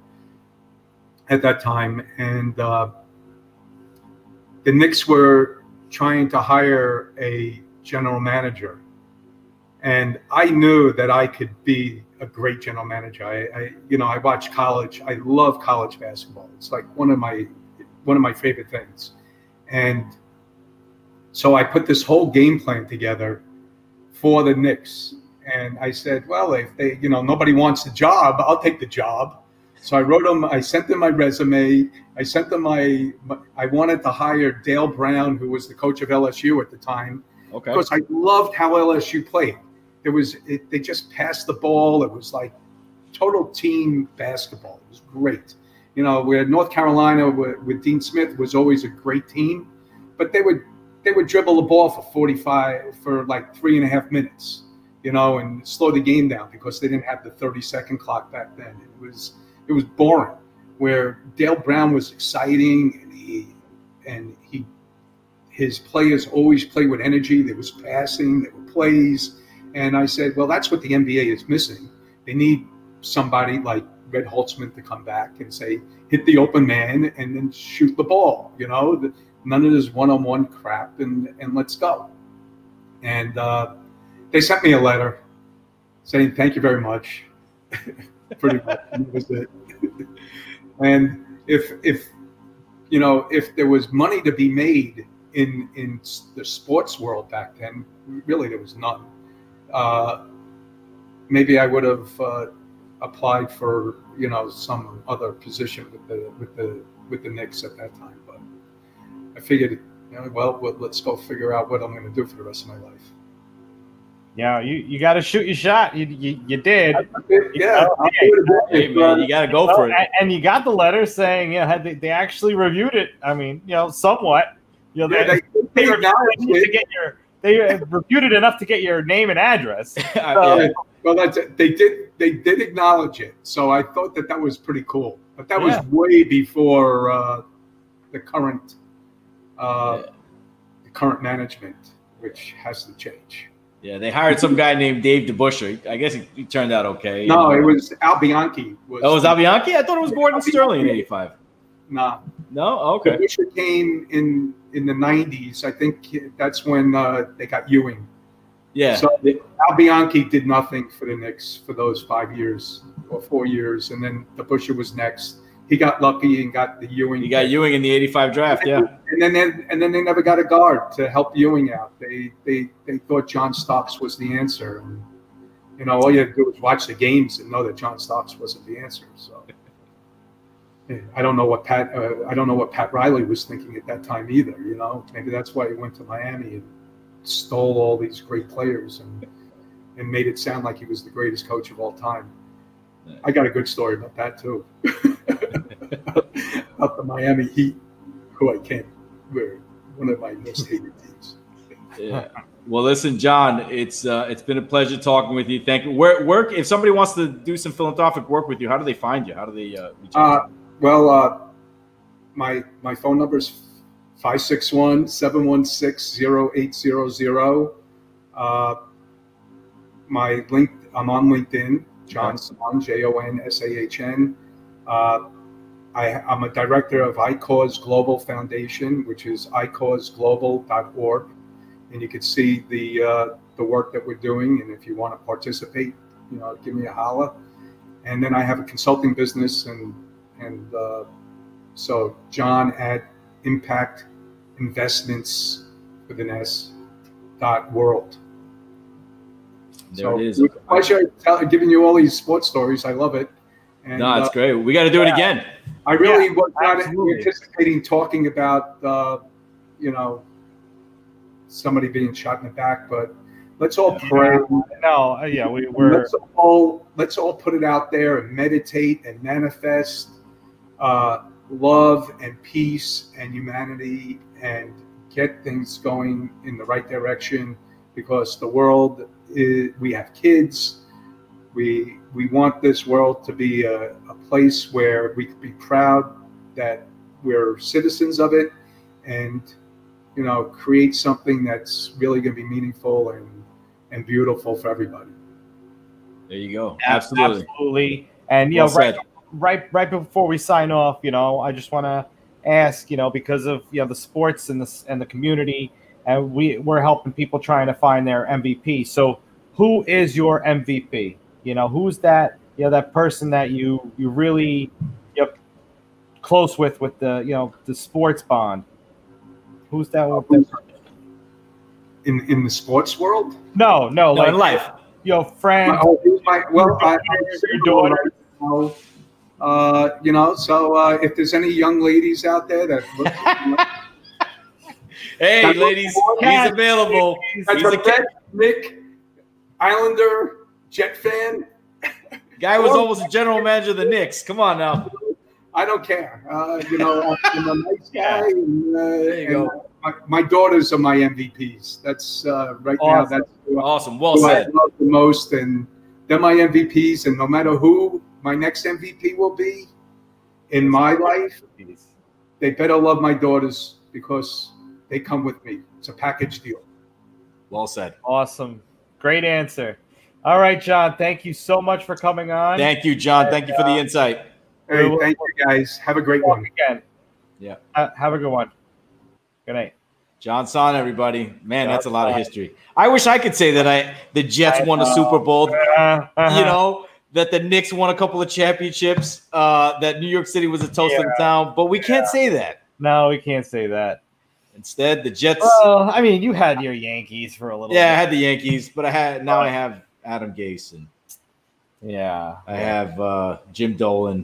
at that time, and uh, the Knicks were trying to hire a general manager, and I knew that I could be a great general manager. I, I, you know, I watch college. I love college basketball. It's like one of my one of my favorite things, and so I put this whole game plan together for the Knicks. And I said, well, if they, you know, nobody wants the job, I'll take the job. So I wrote them, I sent them my resume. I sent them my, my, I wanted to hire Dale Brown, who was the coach of L S U at the time. Okay. Because I loved how L S U played. It was, it, they just passed the ball. It was like total team basketball. It was great. You know, where North Carolina with, with Dean Smith was always a great team, but they would, they would dribble the ball for forty-five, for like three and a half minutes, you know, and slow the game down because they didn't have the thirty second clock back then. It was, It was boring. Where Dale Brown was exciting, and he and he his players always played with energy. There was passing, there were plays, and I said, well, that's what the N B A is missing. They need somebody like Red Holtzman to come back and say, hit the open man and then shoot the ball. You know, the, none of this one-on-one crap, and and let's go. And uh, they sent me a letter saying thank you very much. Pretty much, that was it. And if if you know if there was money to be made in in the sports world back then, really there was none. Uh, maybe I would have uh, applied for you know some other position with the with the with the Knicks at that time, but I figured, you know, well, well let's go figure out what I'm going to do for the rest of my life. Yeah, you, you got to shoot your shot. You you, you did. Yeah, I'll hey, hey, man, you got to go well, for it. And you got the letter saying, you know, had they, they actually reviewed it. I mean, you know, somewhat. You know, yeah, they, they, they, they, reviewed it to get your they reviewed it enough to get your name and address. So, yeah. Well, that's it. They did they did acknowledge it, so I thought that that was pretty cool. But that Yeah. was way before uh, the current uh, Yeah. the current management, which has to change. Yeah, they hired some guy named Dave DeBuscher. I guess he, he turned out okay. No, you know. it was Al Bianchi. Was, Oh, it was Albianchi? I thought it was Gordon Sterling in eighty-five. Nah. No? Oh, okay. DeBuscher came in in the nineties. I think that's when uh, they got Ewing. Yeah. So Al Bianchi did nothing for the Knicks for those five years. or four years, and then DeBusschere was next. He got lucky and got the Ewing. You got Ewing in the eighty-five draft, yeah. And then, then and then they never got a guard to help Ewing out. They they they thought John Stocks was the answer. And, you know, all you had to do was watch the games and know that John Stocks wasn't the answer. So I don't know what Pat uh, I don't know what Pat Riley was thinking at that time either. You know, maybe that's why he went to Miami and stole all these great players and and made it sound like he was the greatest coach of all time. I got a good story about that too. About the Miami Heat, who I can't, were one of my most hated teams. Yeah. Well, listen, John, it's uh, it's been a pleasure talking with you. Thank you. Where, work if somebody wants to do some philanthropic work with you, how do they find you? How do they uh, reach out? Uh, well, uh, my my phone number is five six one, seven one six, zero eight zero zero. Uh, my link, I'm on LinkedIn. John Sahn, J O N S A H N. Uh, I, I'm a director of I Cause Global Foundation, which is i cause global dot org. And you can see the uh, the work that we're doing. And if you want to participate, you know, give me a holla. And then I have a consulting business. And and uh, so John at Impact Investments with an S dot world. There so it is. It was a pleasure tell, giving you all these sports stories. I love it. And, no, it's uh, great. We got to do yeah. it again. I really Yeah, was not absolutely. anticipating talking about, uh, you know, somebody being shot in the back, but let's all pray. No, uh, yeah, we were. Let's all let's all put it out there and meditate and manifest uh, love and peace and humanity and get things going in the right direction, because the world is, we have kids. We we want this world to be a, a place where we can be proud that we're citizens of it, and you know, create something that's really going to be meaningful and and beautiful for everybody. There you go. Yeah, Absolutely. absolutely. And you Well know, right, said. right, right before we sign off, you know, I just want to ask, you know, because of you know the sports and the and the community, and we we're helping people trying to find their M V P. So, who is your M V P? You know, who's that? You know, that person that you you really you know close with with the you know the sports bond. Who's that one? In in the sports world? No, no, No, like in life. you know, friends. My, oh, my, well, I, I'm Your single daughter. right now. Uh, you know, so uh, if there's any young ladies out there that look, you know, Hey, That's ladies, what- he's available. that's He's a a Red, kid. Nick, Islander, Jet fan. Guy was almost a general manager of the Knicks. Come on now. I don't care. Uh, you know, I'm a nice guy. And, uh, There you and, go. uh, my, my daughters are my M V Ps. That's uh, right now. Awesome. That's who, I- Awesome. Well who I said. love the most, and they're my M V Ps. And no matter who my next M V P will be in my life, they better love my daughters because they come with me. It's a package deal. Well said. Awesome. Great answer. All right, John, thank you so much for coming on. Thank you, John. Thank you for the insight. Hey, Well, thank you guys. Have a great Talk one. again. Yeah. Ha- Have a good one. Good night. John Son, everybody. Man, that's a lot of history. I wish I could say that I the Jets won a Super Bowl. Uh, uh-huh. You know, that the Knicks won a couple of championships, uh, that New York City was a toast of the Yeah. town, but we can't say that. No, we can't say that. Instead, the Jets. Well, I mean, you had your Yankees for a little yeah, I bit. had the Yankees, but I had now I have Adam Gase and Yeah. I have uh, Jim Dolan.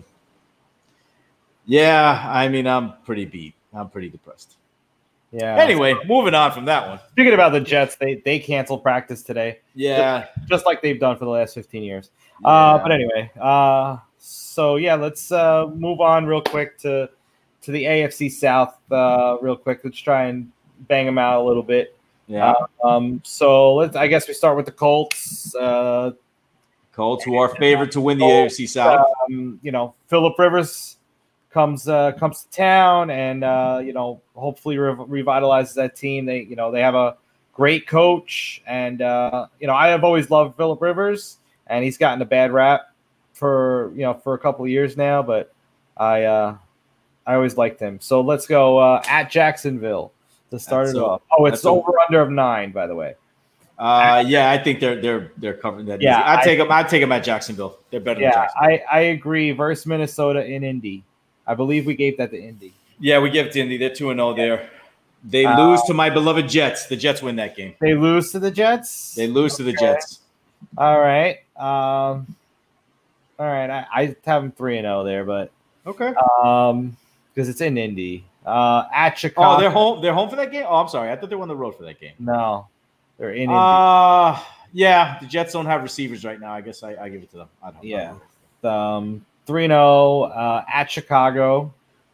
Yeah, I mean, I'm pretty beat. I'm pretty depressed. Yeah. Anyway, moving on from that one. Speaking about the Jets, they they canceled practice today, Yeah. just like they've done for the last fifteen years. Uh, yeah. but anyway, uh, so yeah, let's uh, move on real quick to to the A F C South. Uh, real quick, let's try and bang them out a little bit. yeah. Um, so let's. I guess we start with the Colts. Uh, Colts, who are favored to win the A F C South. um, you know, Phillip Rivers comes uh, comes to town, and uh, you know, hopefully rev- revitalizes that team. They, you know, they have a great coach, and uh, you know, I have always loved Phillip Rivers, and he's gotten a bad rap for you know for a couple of years now, but I uh, I always liked him. So let's go uh, at Jacksonville to start That's it a- off. Oh, it's that's a- over under of nine, by the way. Uh, yeah, I think they're they're they're covering that. Yeah, easy. I'd I- take them. I'd take them at Jacksonville. They're better than Yeah, Jacksonville. I, I agree. Versus Minnesota in Indy. I believe we gave that to Indy. Yeah, we give it to Indy. They're two and zero there. They Uh, lose to my beloved Jets. The Jets win that game. They lose to the Jets. They lose to the Okay. Jets. All right. Um, all right. I, I have them three and zero there, but Okay. um, because it's in Indy. Uh, at Chicago. Oh, they're home. They're home for that game. Oh, I'm sorry. I thought they were on the road for that game. No, they're in Indy. Uh yeah. The Jets don't have receivers right now. I guess I, I give it to them. I don't Yeah. know. Um, three and zero uh, at Chicago.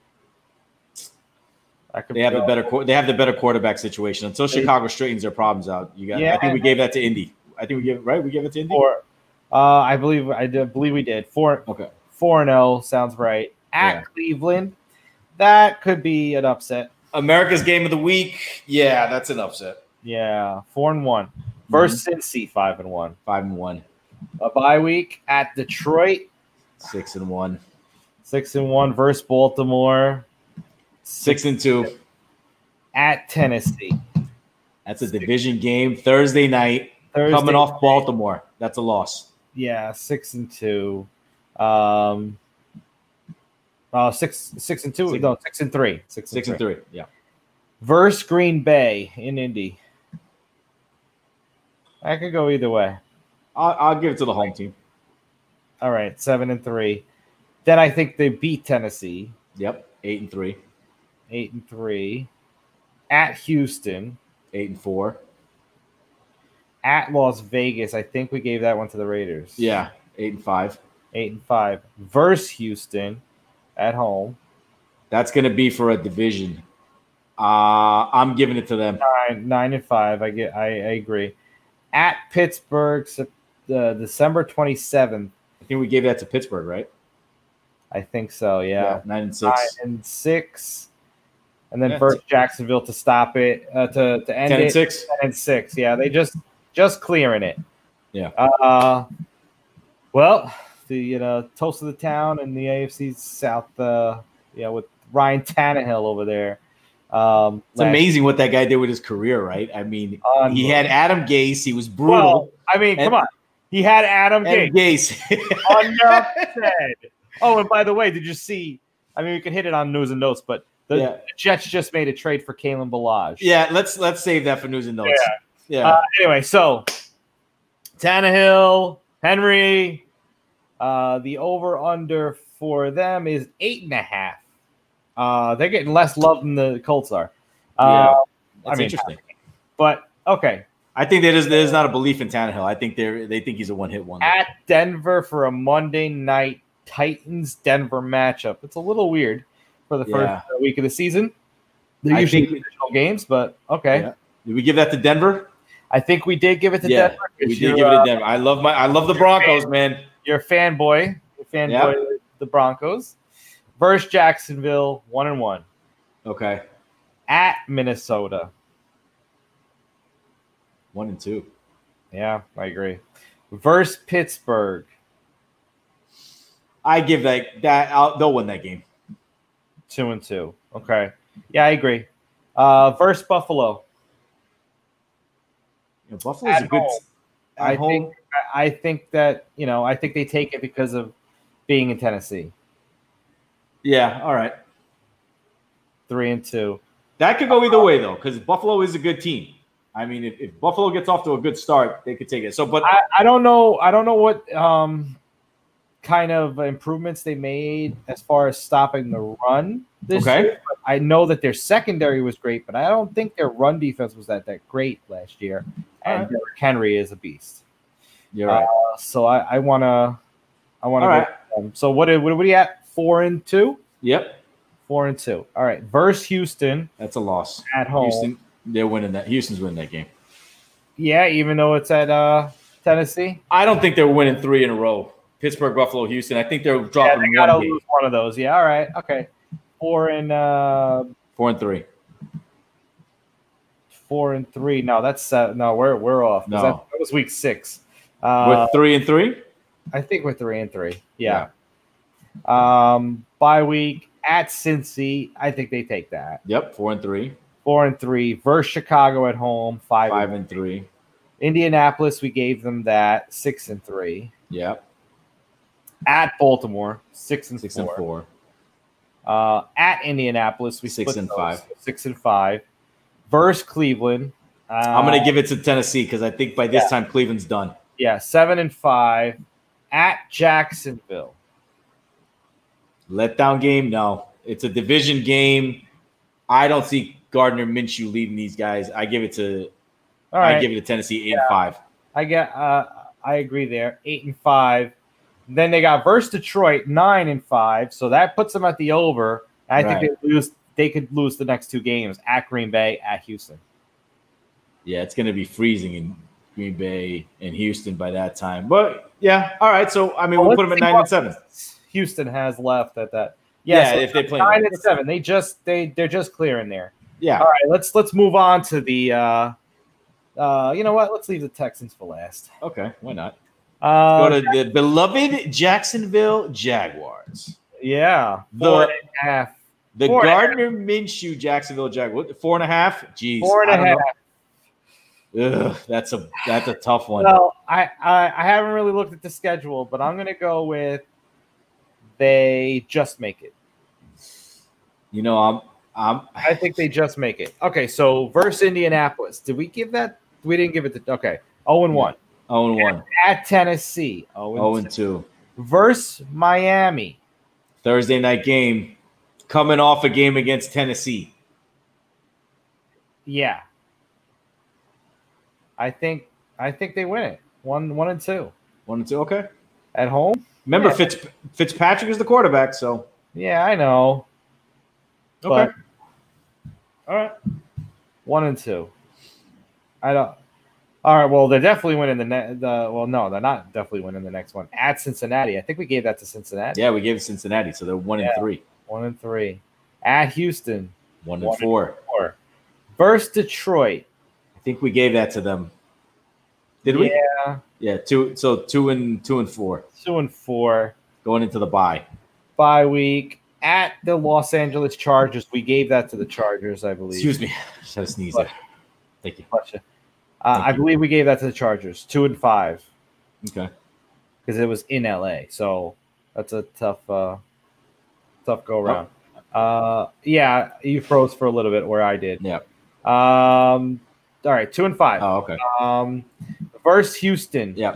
I could They have go- the better. qu- They have the better quarterback situation until Chicago straightens their problems out. You got. Yeah. I think we gave that to Indy. I think we gave right. We gave it to Indy. Four. Uh, I believe I did, believe we did four. Okay. Four and zero sounds right. At Yeah. Cleveland, that could be an upset. America's game of the week. Yeah, that's an upset. Yeah, four and one. Versus Cincy, five and one. Five and one. A bye week at Detroit, Six and one. six and one. Versus Baltimore, Six and two. at Tennessee. That's a division game. Thursday night. Thursday, Coming off Baltimore. That's a loss. yeah, six and two. Um, uh, six, six and two. Six- no, six and three. Six, Six and three. Yeah. Versus Green Bay in Indy. I could go either way. I'll, I'll give it to the home team. All right, seven and three. Then I think they beat Tennessee, Yep. Eight and three. eight and three. At Houston, Eight and four. at Las Vegas. I think we gave that one to the Raiders. Yeah. Eight and five. eight and five. Versus Houston, at home, That's going to be for a division. Uh, I'm giving it to them. nine, nine and five. I get. I, I agree. At Pittsburgh, Sep- uh, December twenty seventh. I think we gave that to Pittsburgh, right? I think so. Yeah. Nine and Nine six. and six. And then Yeah. versus Jacksonville to stop it, uh, to to end Ten it. and six. ten and six. Yeah, they just just clearing it. Yeah. Uh, well, the you know toast of the town in the A F C South. Uh, yeah, with Ryan Tannehill over there. Um, It's amazing what that guy did with his career, right? I mean, he had Adam Gase. He was brutal. Well, I mean, And- come on. He had Adam Adam Gase. Gase. Enough said. Oh, and by the way, did you see? I mean, we can hit it on news and notes, but the, Yeah. the Jets just made a trade for Kalen Balaj. yeah, let's let's save that for news and notes. Yeah. Uh, anyway, so Tannehill, Henry, uh, the over under for them is eight and a half. Uh, they're getting less love than the Colts are. Uh, Yeah. That's I mean, interesting. but okay. I think there's there's not a belief in Tannehill. I think they they think he's a one hit wonder. At Denver for a Monday night Titans Denver matchup. It's a little weird for the first Yeah. week of the season. They're I usually think- divisional games, but okay. Yeah. Did we give that to Denver? I think we did give it to Yeah, Denver. we 'cause did you're, give it uh, to Denver. I love my I love the Broncos, man. You're a fanboy. You're a fanboy Yeah. of the Broncos. Versus Jacksonville, one and one. Okay, At Minnesota. one and two. Yeah, I agree. Versus Pittsburgh. I give that that I'll, they'll win that game. Two and two. Okay. Yeah, I agree. Uh, versus Buffalo. You know, Buffalo's At a good. home. At I home, think I think that you know I think they take it because of being in Tennessee. yeah. All right, Three and two. that could go either way though, because Buffalo is a good team. I mean, if, if Buffalo gets off to a good start, they could take it. So, but I, I don't know. I don't know what um, kind of improvements they made as far as stopping the run this Okay. year. But I know that their secondary was great, but I don't think their run defense was that that great last year. And All right. Derrick Henry is a beast. you're right. Uh, so I, I wanna, I wanna. All go right. with them. So what? Are, what are we at? Four and two. Yep, Four and two. All right. Versus Houston that's a loss. at home. Houston, they're winning that. Houston's winning that game. Yeah, even though it's at uh, Tennessee. I don't think they're winning three in a row. Pittsburgh, Buffalo, Houston. I think they're Yeah, dropping they gotta one game. lose one of those. Yeah. All right. Okay. Four and uh, Four and three. four and three. No, that's uh, no. We're we're off. 'cause No. that, that was week six. Uh, With three and three. I think we're three and three. Yeah. Um, bye week at Cincy. I think they take that. Yep, four and three. Four and three versus Chicago at home. Five. Five and, and three. Indianapolis, we gave them that six and three. Yeah. At Baltimore, six and Six four. and four. Uh, at Indianapolis, we Six split and those, five. Six and five. Versus Cleveland, uh, I'm going to give it to Tennessee because I think by this yeah. time Cleveland's done. Yeah, seven and five. At Jacksonville. Letdown game? No. It's a division game. I don't see Gardner Minshew leading these guys. I give it to All right. I give it to Tennessee eight Yeah. and five. I get uh I agree there. Eight and five. Then they got versus Detroit, nine and five. So that puts them at the over. I Right. think they lose they could lose the next two games at Green Bay, at Houston. Yeah, it's going to be freezing in Green Bay and Houston by that time. But yeah, all right. So I mean, Well, we'll put let's them at see nine what and seven. Houston has left at that. Yeah, so if they play nine well. and seven. They just they they're just clearing there. Yeah. All right, let's let's move on to the uh uh you know what? Let's leave the Texans for last. Okay. Why not? Uh, Go to the beloved Jacksonville Jaguars. yeah, The- four and a half. The Four and a Gardner Minshew Jacksonville Jaguars. What, Four and a half? Jeez. Four and I a don't half. know. Ugh, that's a that's a tough one. Well, I, I I haven't really looked at the schedule, but I'm gonna go with they just make it. You know, I'm I'm I think they just make it. Okay, so versus Indianapolis. Did we give that? We didn't give it to okay. Oh and one. oh and one. At Tennessee. Oh and, oh two. and two. Versus Miami. Thursday night game. Coming off a game against Tennessee. Yeah. I think I think they win it. One one and two. One and two. Okay. At home? Remember, Yeah. Fitz, Fitzpatrick is the quarterback, so Yeah, I know. okay. But All right. one and two. I don't. All right. Well, they're definitely winning the ne- the. Well, no, they're not definitely winning the next one at Cincinnati. I think we gave that to Cincinnati. Yeah, we gave Cincinnati, so they're one Yeah. and three. One and three. At Houston, One One and four. four. Versus Detroit. I think we gave that to them. Did we? Yeah, Yeah, two. So two and two and four two and four. going into the bye. Bye week at the Los Angeles Chargers. We gave that to the Chargers, I believe. Excuse me, just had a sneeze there. Thank you. Bless you. Uh, Thank I you. believe we gave that to the Chargers. Two and five Okay. because it was in L A. So that's a tough, uh, tough go around. Uh, yeah, you froze for a little bit where I did. Yeah. Um, all right, two and five. Oh, okay. Um, versus Houston. Yeah.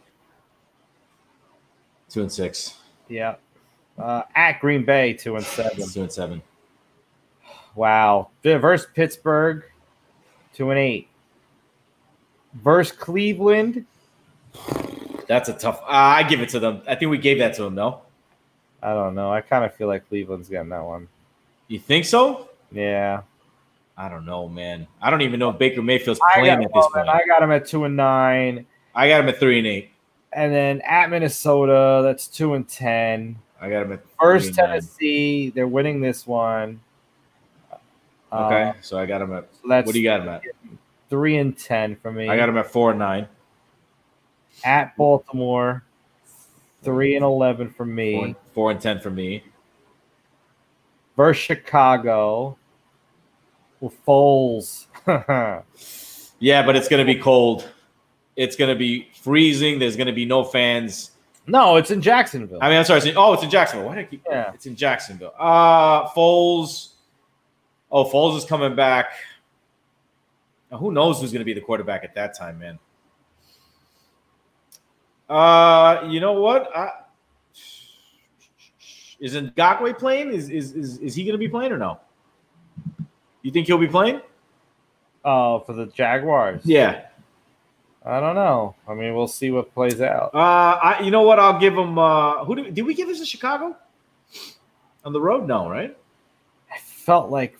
Two and six. Yeah. Uh, at Green Bay, two and seven. Two and seven. Wow. Versus Pittsburgh, two and eight. Versus Cleveland. That's a tough. Uh, I give it to them. I think we gave that to them. No. I don't know. I kind of feel like Cleveland's getting that one. You think so? Yeah. I don't know, man. I don't even know if Baker Mayfield's I playing got, at this well, point. then I got him at two and nine. I got him at three and eight. And then at Minnesota, that's two and ten. I got him at First three and nine. Tennessee, they're winning this one. Okay, Uh, so I got him at. so that's What do you got him at? three and ten for me. I got him at four and nine. At Baltimore, three and eleven for Four, me. four and ten for me. Versus Chicago, with Foles. Yeah, but it's going to be cold. It's going to be freezing. There's going to be no fans. No, it's in Jacksonville. I mean, I'm sorry. it's in- Oh, it's in Jacksonville. Why did I keep? Yeah. It's in Jacksonville. Uh Foles. Oh, Foles is coming back. Now, who knows who's going to be the quarterback at that time, man? Uh, you know what? I, is Ngakoue playing? Is is is, is he going to be playing or no? You think he'll be playing? Oh, for the Jaguars. Yeah. I don't know. I mean, we'll see what plays out. Uh, I you know what? I'll give him. Uh, who did, did we give this to Chicago? On the road, no, right? I felt like.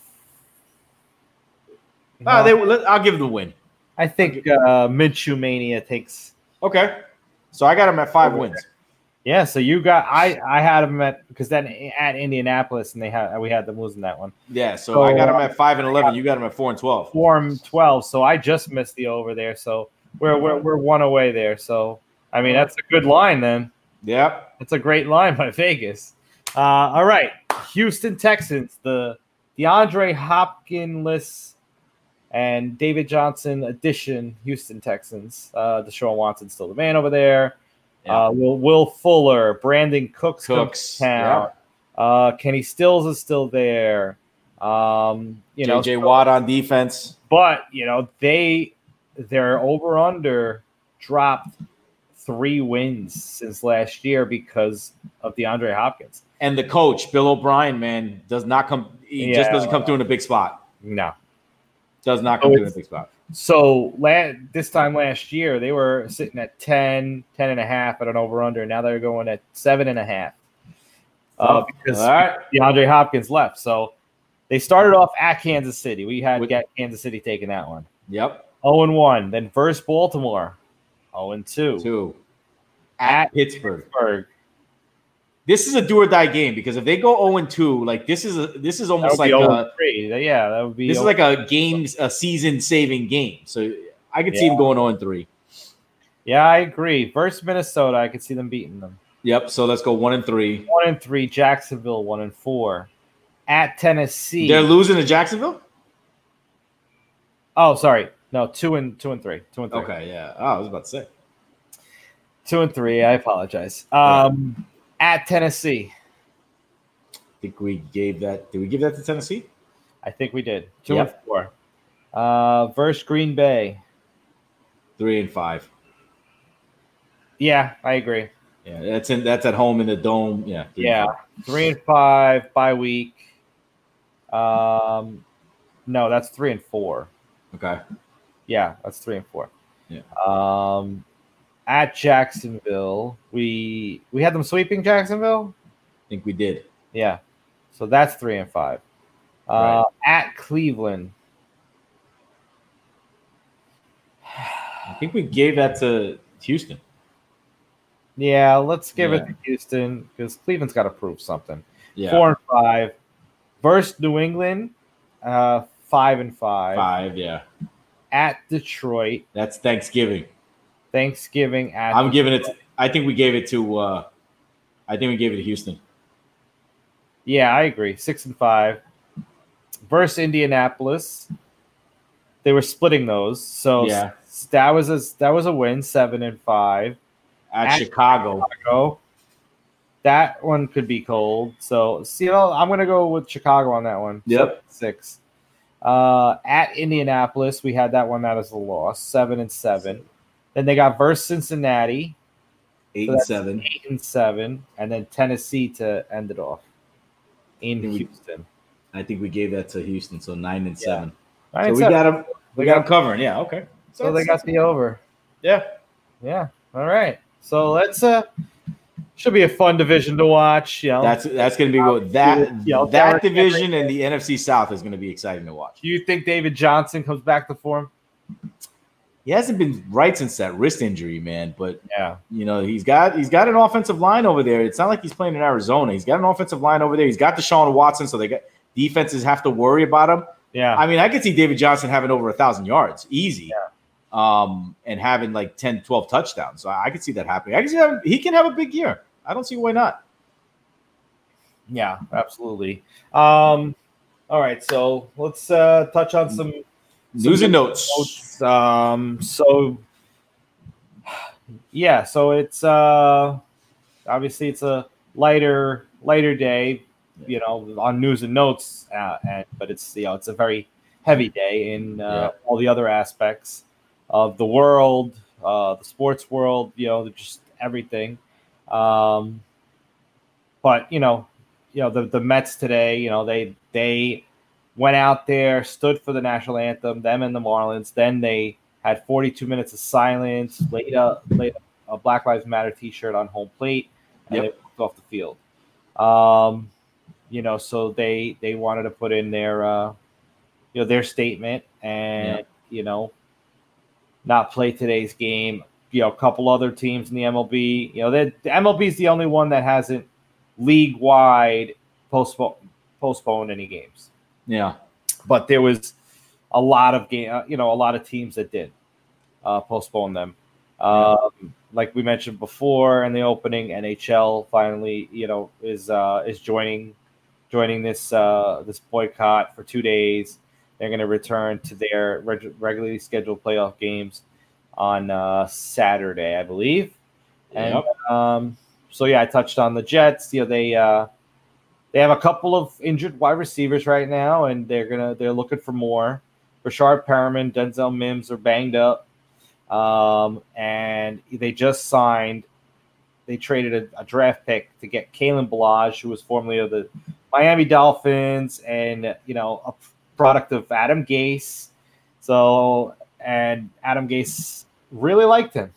Ah, No, they. Let, I'll give them the win. I think uh, Minshew Mania takes. Okay, so I got him at five wins. Yeah, so you got I I had him at because then at Indianapolis and they had we had them losing that one. Yeah, so, So, I got him uh, at five and eleven. You got him at four and twelve. Four and twelve, so I just missed the over there. So we're we're we're one away there. So I mean that's a good line then. Yep. That's a great line by Vegas. Uh, all right, Houston Texans, the DeAndre Hopkins and David Johnson edition Houston Texans. Uh, Deshaun Watson's still the man over there. Yeah. Uh, Will Will Fuller, Brandon Cooks, Cooks, town. yeah. Uh, Kenny Stills is still there. Um, you know, J J Watt on defense, but you know they their over under dropped three wins since last year because of DeAndre Hopkins. And the coach, Bill O'Brien, man, does not come. He Yeah. just doesn't come through in a big spot. No. Does not come So through in a big spot. So la- this time last year, they were sitting at ten, ten and a half at an over-under. Now they're going at seven and a half uh, Oh, because all right. DeAndre Hopkins left. So they started off at Kansas City. We had With- get Kansas City taking that one. Yep. oh and one. Then versus Baltimore, oh and two. Two. At Pittsburgh. Pittsburgh. This is a do or die game because if they go oh and two, like this is a this is That almost would be like oh a and three. Yeah, that would be. this is oh- like a game a season saving game. So I could see Yeah. them going oh and three. Yeah, I agree. Versus Minnesota, I could see them beating them. Yep. So let's go one and three. One and three. Jacksonville, one and four. At Tennessee. They're losing to Jacksonville? Oh, sorry. No, two and two and three. Two and three. Okay, yeah. Oh, I was about to say. Two and three. I apologize. Um, at Tennessee, I think we gave that. Did we give that to Tennessee? I think we did. Two Yep. and four. Uh, versus Green Bay. Three and five. Yeah, I agree. Yeah, that's in that's at home in the dome. Yeah. three and Yeah, five. three and five bye week. Um, no, that's three and four. Okay. Yeah, that's three and four. Yeah. Um, at Jacksonville, we we had them sweeping Jacksonville. I think we did. Yeah, so that's three and five. Uh, At Cleveland, I think we gave that to Houston. yeah, let's give Yeah. it to Houston because Cleveland's got to prove something. Yeah. Four and five. Versus New England, uh, five and five. Five, yeah. At Detroit, That's Thanksgiving. Thanksgiving at I'm giving it to, I think we gave it to uh I think we gave it to Houston. Yeah, I agree. Six and five. Versus Indianapolis, they were splitting those, so Yeah. s- that was a that was a win. Seven and five. At, At Chicago. Chicago, that one could be cold. So, see, I'm going to go with Chicago on that one. Yep. Seven, six. Uh, at Indianapolis, we had that one that as a loss. Seven and seven. Then they got versus Cincinnati. Eight So and that's seven. Eight and seven, and then Tennessee to end it off in Think we- Houston. I think we gave that to Houston, so nine and Yeah. seven. Nine So and we seven. got them we They got got- them covering. Yeah, okay. So they got the over. Yeah. Yeah. All right. So let's uh should be a fun division to watch. You know, That's that's gonna be good. That Yeah, I'll that guarantee division and the N F C South is gonna be exciting to watch. do you think David Johnson comes back to form? He hasn't been right since that wrist injury, man. But Yeah. you know, he's got he's got an offensive line over there. It's not like he's playing in Arizona. He's got an offensive line over there. He's got Deshaun Watson, so they got defenses have to worry about him. Yeah. I mean, I could see David Johnson having over a thousand yards, easy, um, and having like ten, twelve touchdowns. So I could see that happening. I can see that he can have a big year. I don't see why not. Yeah, absolutely. Um, all right, so let's uh, touch on some News and notes. notes. Um, so yeah, so it's uh, obviously it's a lighter lighter day, you know, on news and notes, uh, and but it's you know it's a very heavy day in uh, Yeah. all the other aspects of the world, uh, the sports world, you know, just everything. Um, but you know, you know the the Mets today, you know, they they went out there, stood for the national anthem, them and the Marlins. Then they had forty-two minutes of silence, laid a laid a Black Lives Matter T-shirt on home plate, and Yep. they walked off the field. Um, you know, so they they wanted to put in their uh, you know their statement and Yep. you know not play today's game. You know, a couple other teams in the M L B. You know, the M L B is the only one that hasn't league wide postpone postponed any games. Yeah. But there was a lot of game, uh, you know, a lot of teams that did uh, postpone them. Um, like we mentioned before in the opening, N H L finally, you know, is uh, is joining joining this uh, this boycott for two days. They're going to return to their reg- regularly scheduled playoff games on uh, Saturday, I believe. And Yep. um, so, yeah, I touched on the Jets. You know, they uh, they have a couple of injured wide receivers right now, and they're gonna they're looking for more. Rashard Perriman, Denzel Mims are banged up, um, and they just signed. They traded a, a draft pick to get Kalen Ballage, who was formerly of the Miami Dolphins, and you know a product of Adam Gase. So, and Adam Gase really liked him.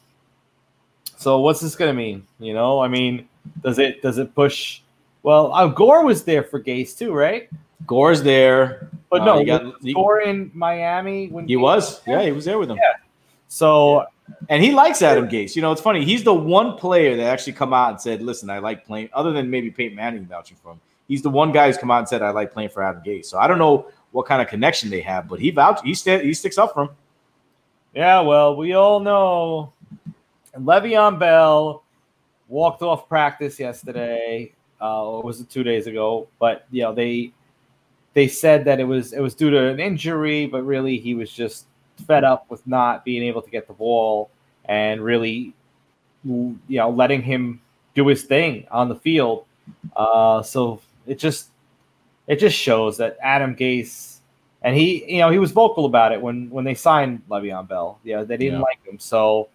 So, what's this going to mean? You know, I mean, does it does it push? Well, uh, Gore was there for Gase too, right? Gore's there, But Uh, no, you got- was you- Gore in Miami when he Gase was. there? Yeah, he was there with him. Yeah. So, And he likes Adam Gase. You know, it's funny. He's the one player that actually come out and said, "Listen, I like playing." Other than maybe Peyton Manning vouching for him, he's the one guy who's come out and said, "I like playing for Adam Gase." So I don't know what kind of connection they have, but he vouched. He st- he sticks up for him. yeah, well, we all know Le'Veon Bell walked off practice yesterday. Uh, or was it two days ago? But you know, they they said that it was it was due to an injury, but really he was just fed up with not being able to get the ball and really, you know, letting him do his thing on the field. Uh, so it just it just shows that Adam Gase, and he, you know, he was vocal about it when when they signed Le'Veon Bell. Yeah, they didn't Yeah. like him. So,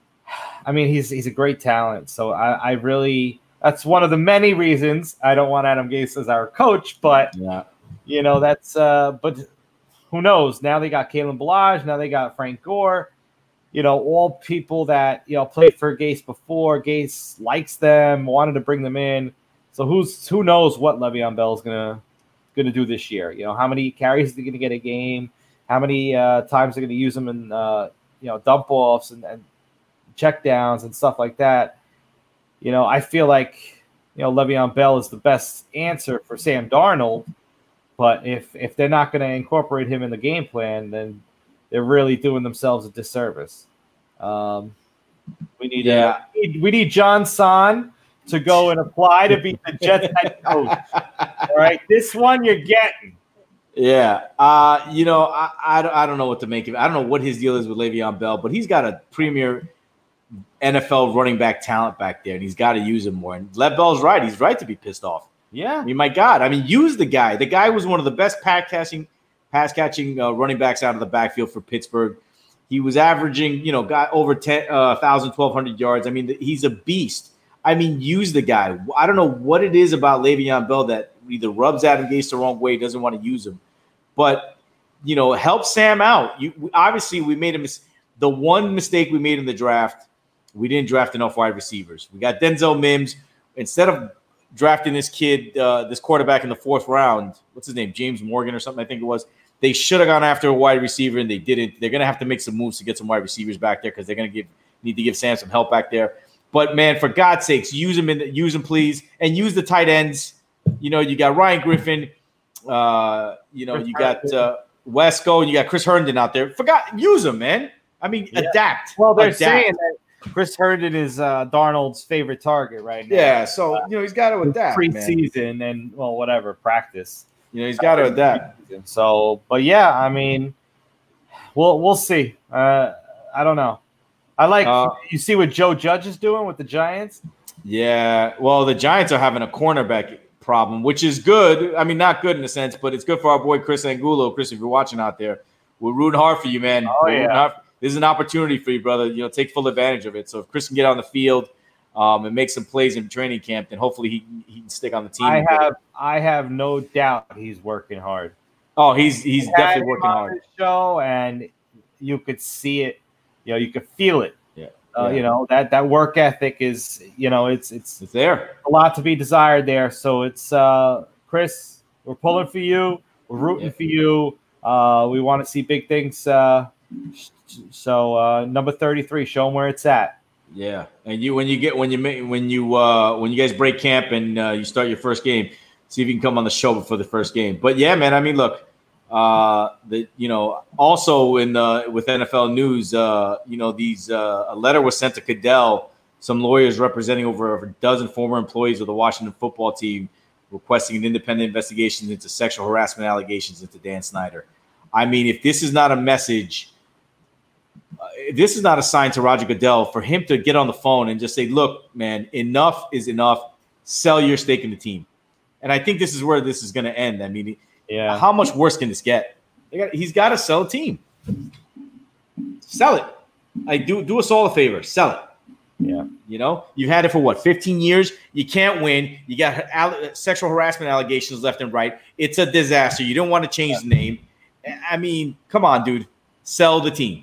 I mean, he's he's a great talent. So I, I really that's one of the many reasons I don't want Adam Gase as our coach. But Yeah. you know, that's uh, but who knows? Now they got Kalen Ballage. Now they got Frank Gore. You know, all people that you know played for Gase before. Gase likes them, wanted to bring them in. So who's who knows what Le'Veon Bell is gonna gonna do this year? You know, how many carries is he gonna get a game? How many uh, times they're gonna use him in uh, you know dump offs and, and check downs and stuff like that? You know, I feel like you know Le'Veon Bell is the best answer for Sam Darnold. But if if they're not going to incorporate him in the game plan, then they're really doing themselves a disservice. Um, we need Yeah. uh, we need, we need John Son to go and apply to be the Jets head coach. All right, this one you're getting. Yeah. Uh, you know, I, I, don't- I don't know what to make of it. I don't know what his deal is with Le'Veon Bell, but he's got a premier N F L running back talent back there, and he's got to use him more. And Lev Bell's right. He's right to be pissed off. Yeah. I mean, my God. I mean, use the guy. The guy was one of the best pass catching, pass catching uh, running backs out of the backfield for Pittsburgh. He was averaging, you know, got over ten, uh, one thousand, twelve hundred yards. I mean, he's a beast. I mean, use the guy. I don't know what it is about Le'Veon Bell that either rubs Adam Gase the wrong way, doesn't want to use him. But, you know, help Sam out. You obviously, we made a mis- the one mistake we made in the draft, we didn't draft enough wide receivers. We got Denzel Mims. Instead of drafting this kid, uh, this quarterback in the fourth round, what's his name, James Morgan or something, I think it was, they should have gone after a wide receiver, and they didn't. They're going to have to make some moves to get some wide receivers back there because they're going to give need to give Sam some help back there. But, man, for God's sakes, use them, in the, use them, please, and use the tight ends. You know, you got Ryan Griffin. Uh, you know, Chris you got uh, Wesco, and you got Chris Herndon out there. Forgot, use them, man. I mean, Yeah. adapt. Well, they're adapt. saying that Chris Herndon is uh, Darnold's favorite target right now. Yeah, so, you know, he's got to adapt, man. Preseason and well, whatever practice. You know, he's got to adapt. So, but yeah, I mean, we'll we'll see. Uh, I don't know. I like Uh, you see what Joe Judge is doing with the Giants. Yeah, well, the Giants are having a cornerback problem, which is good. I mean, not good in a sense, but it's good for our boy Chris Angulo. Chris, if you're watching out there, we're rooting hard for you, man. Oh, We're rooting yeah. hard. This is an opportunity for you, brother. You know, take full advantage of it. So if Chris can get on the field um, and make some plays in training camp, then hopefully he he can stick on the team. I and get have it. I have no doubt he's working hard. Oh, he's he's I had definitely him working on hard. the show, and you could see it. You know, you could feel it. Yeah, Uh, yeah. You know that that work ethic is. You know, it's it's It's there. a lot to be desired there. So it's uh, Chris, we're pulling for you. We're rooting Yeah. for you. Uh, we want to see big things. Uh, so uh, number thirty-three, show them where it's at. Yeah, and you when you get when you ma- when you uh, when you guys break camp and uh, you start your first game, see if you can come on the show before the first game. But yeah, man, I mean, look, uh, the you know also in the with N F L news, uh, you know these uh, a letter was sent to Goodell, some lawyers representing over a dozen former employees of the Washington football team, requesting an independent investigation into sexual harassment allegations into Dan Snyder. I mean, if this is not a message, uh, this is not a sign to Roger Goodell for him to get on the phone and just say, look, man, enough is enough. Sell your stake in the team. And I think this is where this is going to end. I mean, yeah. How much worse can this get? Got, he's got to sell a team. Sell it. I do do us all a favor. Sell it. Yeah. You know, you've had it for what, fifteen years? You can't win. You got alle- sexual harassment allegations left and right. It's a disaster. You don't want to change the name. I mean, come on, dude. Sell the team.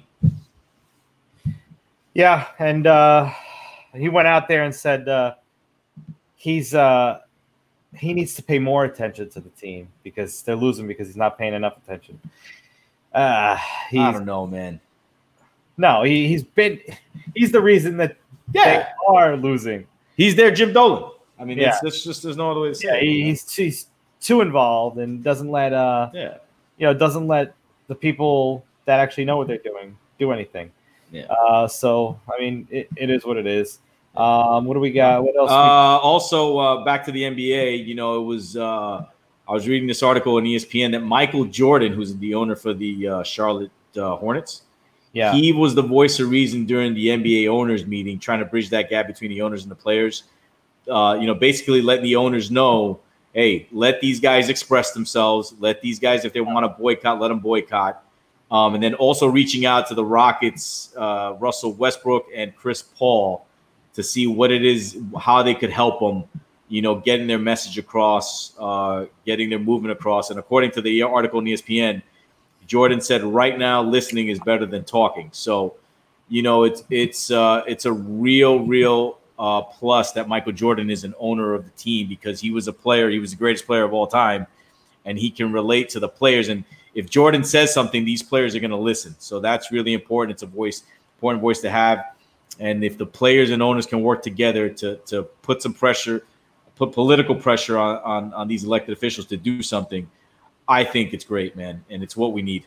Yeah, and uh, he went out there and said uh, he's uh, he needs to pay more attention to the team because they're losing because he's not paying enough attention. Uh, I don't know, man. No, he, he's been he's the reason that yeah. they are losing. He's their Jim Dolan. I mean, yeah. that's, that's just there's no other way to say yeah, it. He, he's, he's too involved and doesn't let uh yeah. you know doesn't let the people that actually know what they're doing do anything. Yeah. Uh, so I mean, it, it is what it is. Um, what do we got? What else? Uh, also, uh, back to the N B A. You know, it was uh, I was reading this article on E S P N that Michael Jordan, who's the owner for the uh, Charlotte uh, Hornets, yeah, he was the voice of reason during the N B A owners meeting, trying to bridge that gap between the owners and the players. Uh, you know, basically letting the owners know, hey, let these guys express themselves. Let these guys, if they want to boycott, let them boycott. Um, and then also reaching out to the Rockets, uh, Russell Westbrook and Chris Paul, to see what it is, how they could help them, you know, getting their message across, uh, getting their movement across. And according to the article in E S P N, Jordan said, right now, listening is better than talking. So, you know, it's it's uh, it's a real, real uh, plus that Michael Jordan is an owner of the team because he was a player. He was the greatest player of all time, and he can relate to the players. And if Jordan says something, these players are going to listen. So that's really important. It's a voice, important voice to have. And if the players and owners can work together to to put some pressure, put political pressure on, on, on these elected officials to do something, I think it's great, man. And it's what we need.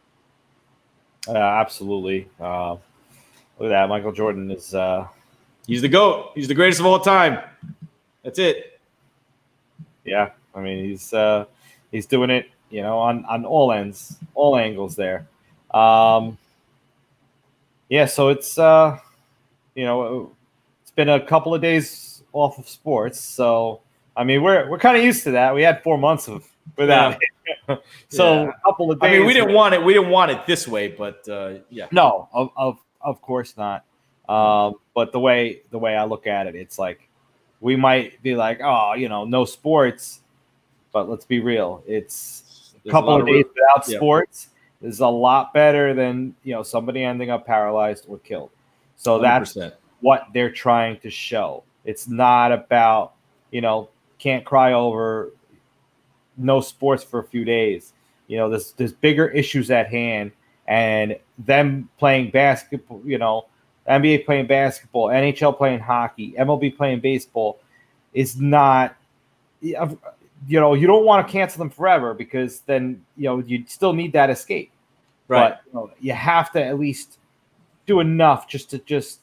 Uh, absolutely. Uh, look at that. Michael Jordan is uh... – He's the GOAT. He's the greatest of all time. That's it. Yeah. I mean, he's uh, he's doing it, you know, on, on all ends, all angles there. Um, yeah, so it's – uh You know, it's been a couple of days off of sports, so I mean, we're we're kind of used to that. We had four months of without yeah. it, so yeah. a couple of days. I mean, we didn't want it. We didn't want it this way, but uh, yeah, no, of of of course not. Um, but the way the way I look at it, it's like we might be like, oh, you know, no sports, but let's be real. It's a couple a of days of without yeah. sports is a lot better than you know somebody ending up paralyzed or killed. So one hundred percent. That's what they're trying to show. It's not about, you know, can't cry over no sports for a few days. You know, there's, there's bigger issues at hand. And them playing basketball, you know, N B A playing basketball, N H L playing hockey, M L B playing baseball is not, you know, you don't want to cancel them forever because then, you know, you still need that escape. Right. But you know, you have to at least do enough just to just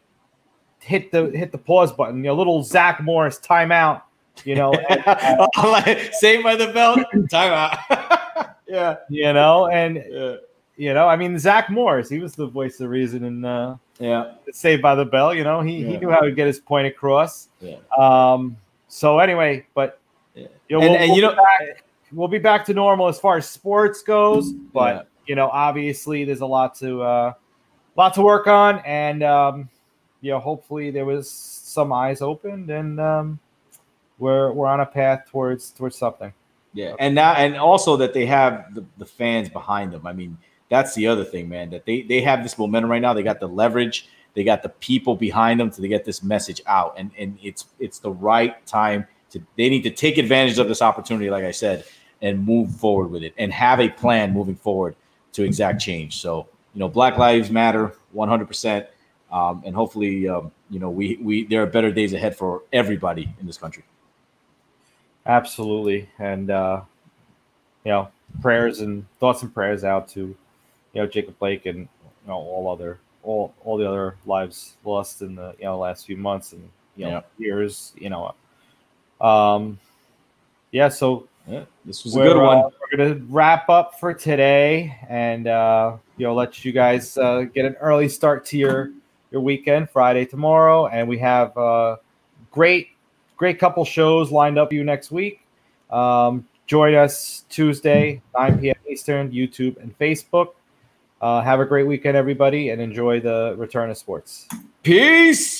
hit the hit the pause button. You know, little Zach Morris timeout. You know, and, uh, Saved by the Bell timeout. yeah, you know, and yeah. you know, I mean, Zach Morris, he was the voice of reason in uh, yeah, Saved by the Bell. You know, he yeah. he knew how to get his point across. Yeah. Um. So anyway, but yeah. you know, and, we'll, and we'll you know, back, we'll be back to normal as far as sports goes. But yeah. you know, obviously, there's a lot to. Uh, Lot to work on, and um, you know, hopefully there was some eyes opened, and um, we're we're on a path towards towards something. Yeah, and now and also that they have the, the fans behind them. I mean, that's the other thing, man. That they they have this momentum right now. They got the leverage. They got the people behind them to get this message out, and and it's it's the right time to. They need to take advantage of this opportunity, like I said, and move forward with it, and have a plan moving forward to exact change. So. You know, Black Lives Matter, one hundred percent, um, and hopefully, um, you know, we we there are better days ahead for everybody in this country. Absolutely, and uh, you know, prayers and thoughts and prayers out to you know Jacob Blake and you know all other all all the other lives lost in the you know last few months and you know yeah. years. You know, um, yeah. So Yeah, this was a we're, good one. Uh, we're gonna wrap up for today, and uh, you know, let you guys uh, get an early start to your your weekend, Friday tomorrow, and we have uh, great, great couple shows lined up for you next week. Um, join us Tuesday, nine p.m. Eastern, YouTube and Facebook. Uh, have a great weekend, everybody, and enjoy the return of sports. Peace.